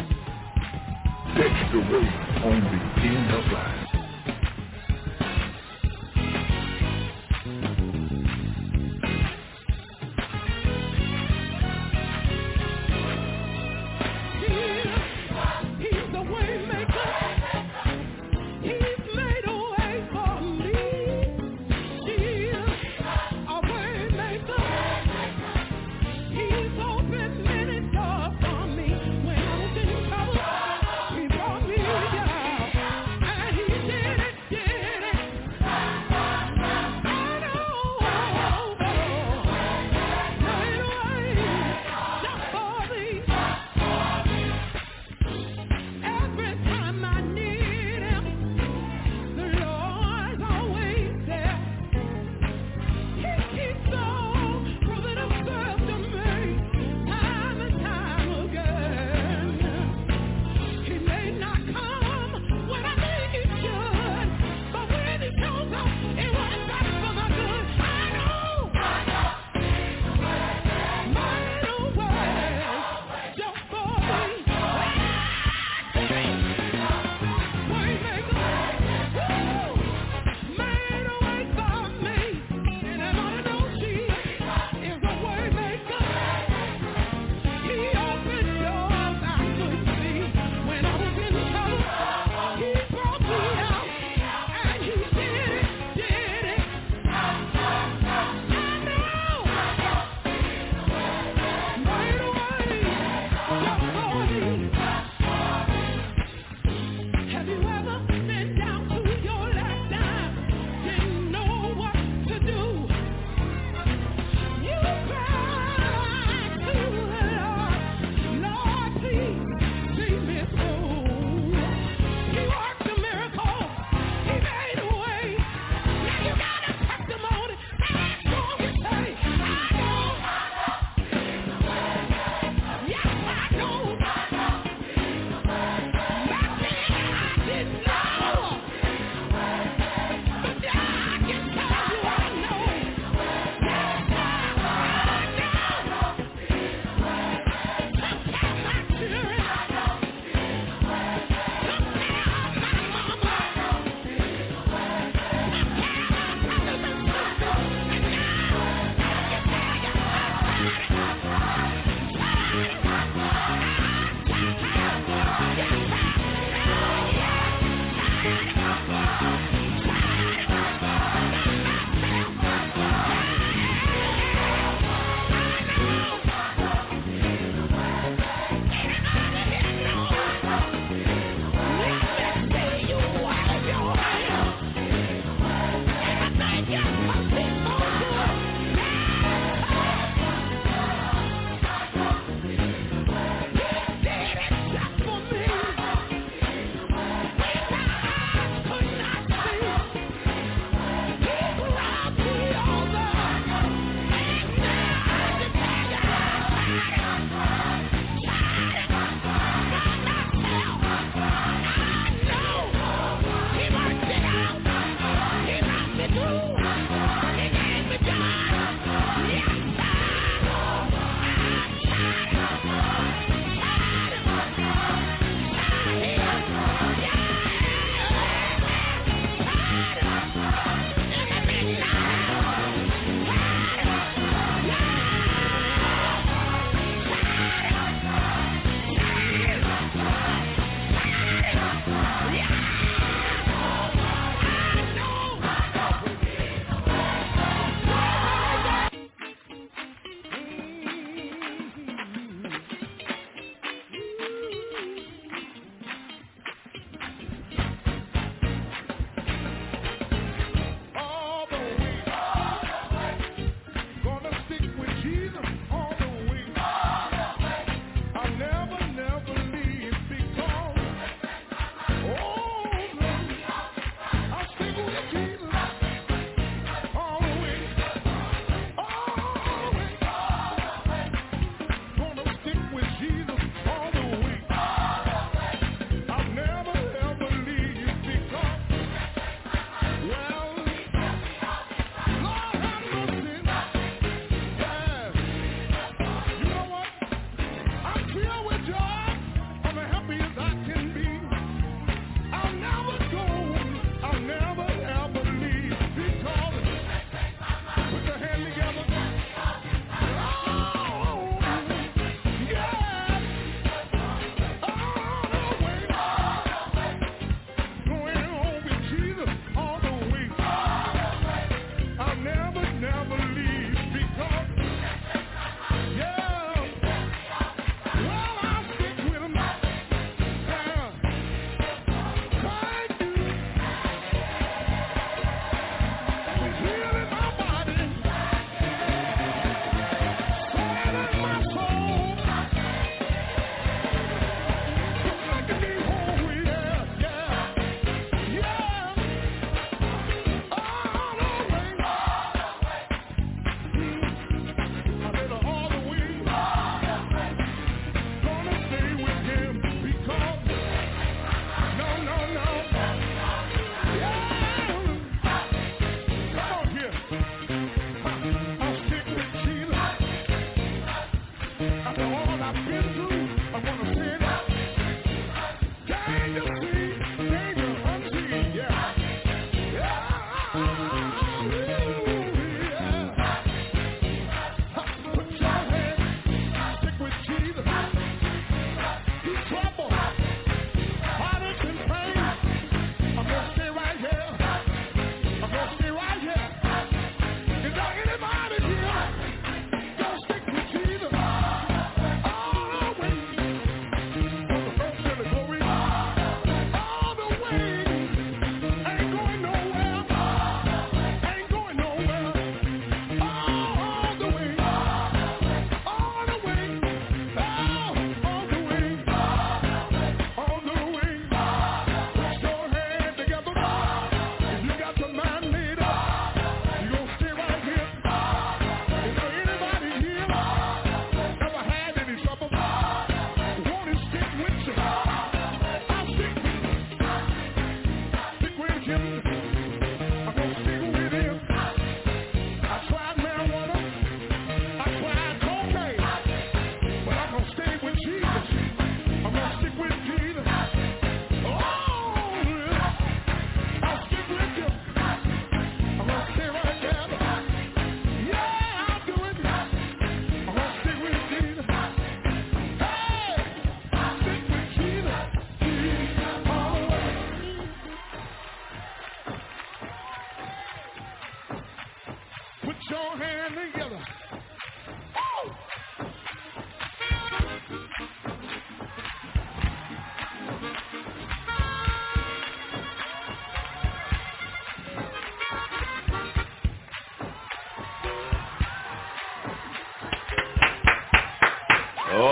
S3: Dexter Wade on the N F I.
S11: He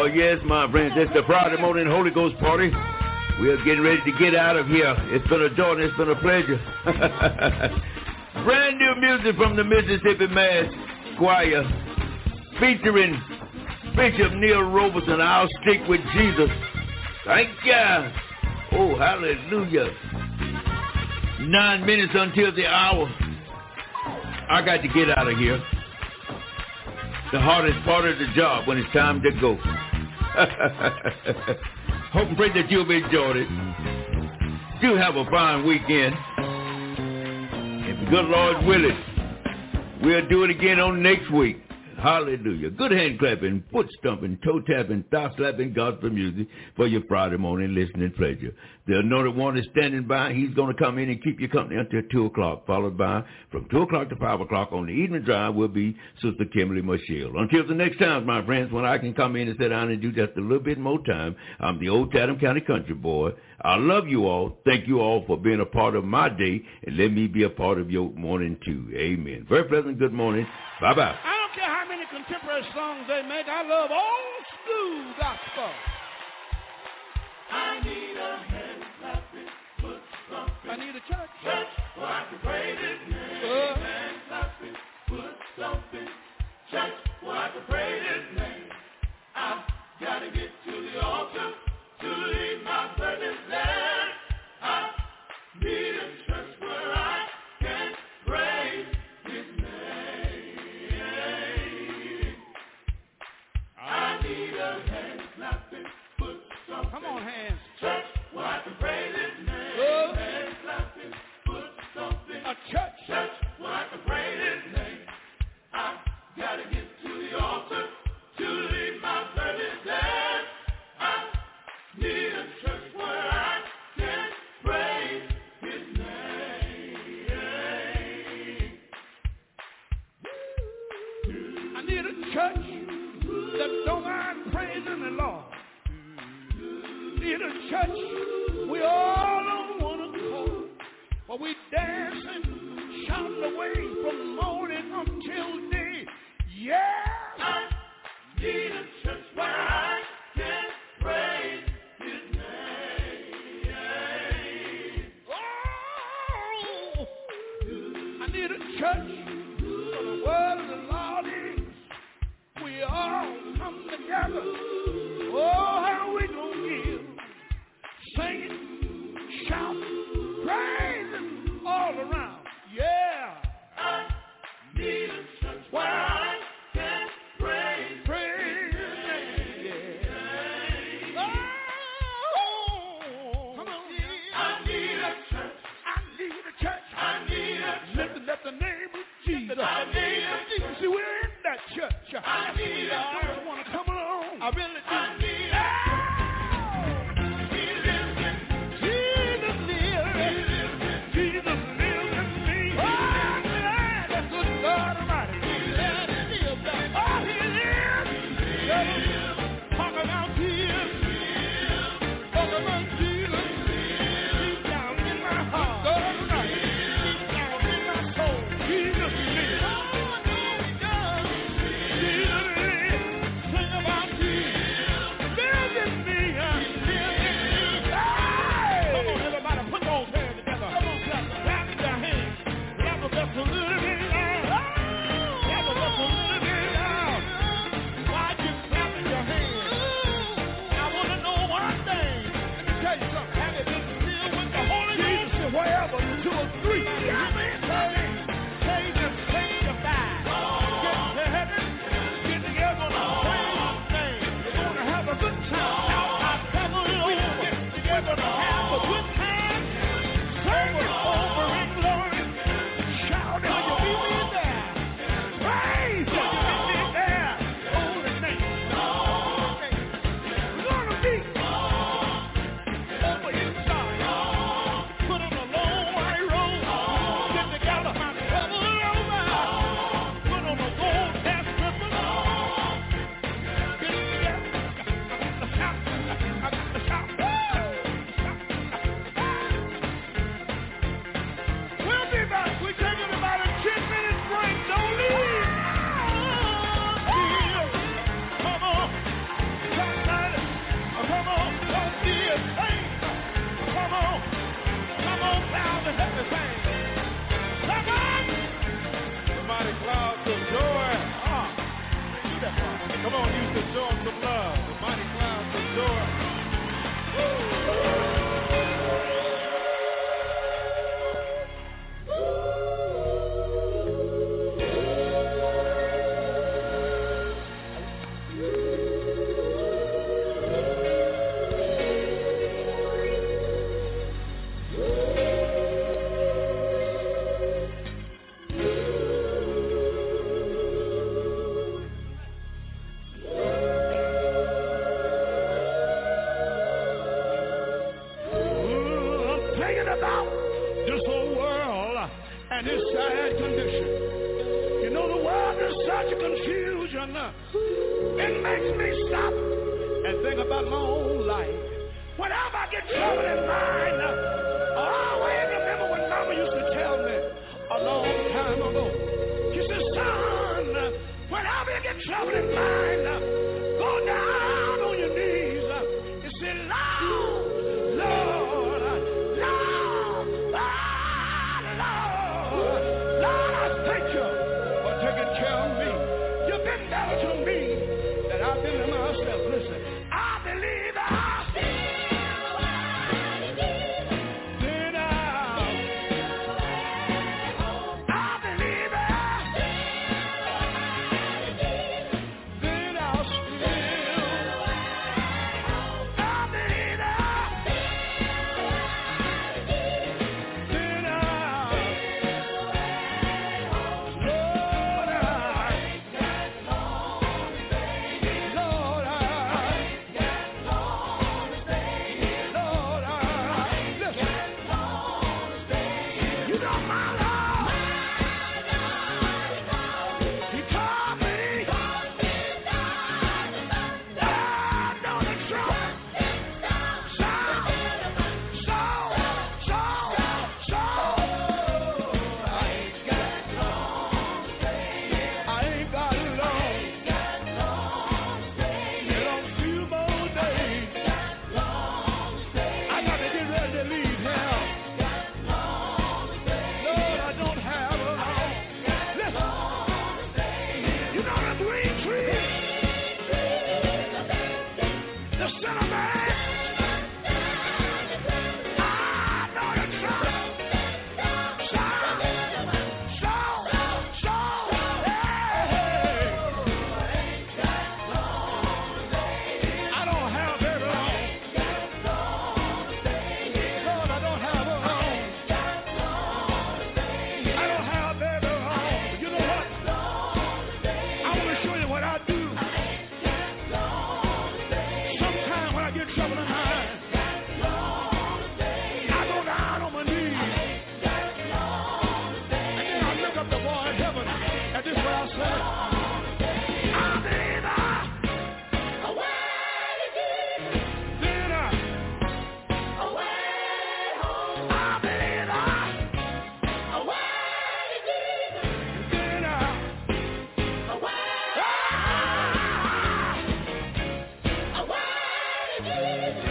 S2: yes, my friends, it's the Friday morning Holy Ghost party. We are getting ready to get out of here. It's been a joy and it's been a pleasure. Brand new music from the Mississippi Mass Choir featuring Bishop Neil Roberson. I'll stick with Jesus. Thank you. Oh, hallelujah. Nine minutes until the hour. I got to get out of here. The hardest part of the job when it's time to go. Hope and pray that you'll enjoy it. Do have a fine weekend. If the good Lord willing, we'll do it again on next week. Hallelujah. Good hand clapping, foot stumping, toe tapping, thigh slapping gospel music for your Friday morning listening pleasure. The anointed one is standing by. He's going to come in and keep you company until two o'clock, followed by from two o'clock to five o'clock on the evening drive will be Sister Kimberly Michelle. Until the next time, my friends, when I can come in and sit down and do just a little bit more time, I'm the old Chatham County country boy. I love you all. Thank you all for being a part of my day, and let me be a part of your morning too. Amen. Very pleasant good morning. Bye-bye.
S10: I don't care how many contemporary songs they make. I love old school gospel.
S1: I need a hand clapping, foot stomping.
S10: I need a church.
S1: Church, where I can praise His name.
S10: Uh.
S1: Hand clapping, foot stomping. Church, where I can praise His name. I've got to get to the altar to leave my burdens there. I need a church where I can praise His name. I need a hand clapping, foot stomping.
S10: Come on, hands.
S1: Church, where I can praise His name.
S10: Uh.
S1: Hand clapping, foot stomping.
S10: A church.
S1: Church, where I can praise His name. I've got to get to the altar to leave my burdens there. I need a church where I can praise His name.
S10: I need a church that don't mind praising the Lord. Need a church we all on one accord, where we dancing, shouting away from morning until day. Yeah.
S1: I need a church where I can praise His name.
S10: Oh, I need a church for the word of the Lord is. We all come together. Oh, how we gonna give? Singing, shouting, praising all around. Yeah.
S1: I need a church where I can praise
S10: Praise His name. Yeah. Oh, come on.
S1: I need a church.
S10: I need a church.
S1: I need a church.
S10: Listen at the name of Jesus.
S1: I need a church.
S10: See, we're in that church.
S1: I need a
S10: I
S1: church.
S10: want to come along. I really do.
S1: I need a
S10: Jesus lives. Jesus lives in me. Oh, I'm glad that's good God Almighty. Oh, He lives. Talk about Jesus. Talk about Jesus. Deep down in my heart. God Almighty. Deep down in my soul. Jesus lives. Jesus lives. and his sad condition. You know, the world is such a confusion. It makes me stop and think about my own life. Whenever I get trouble in mind, I always remember what Mama used to tell me a long time ago. She said, son, whenever you get trouble in mind, go down on your knees and say, Lord, Lord, Lord, Lord, Lord, I thank you for taking care of me. You've been better to me than I've been to myself. Listen, I believe I
S5: Away!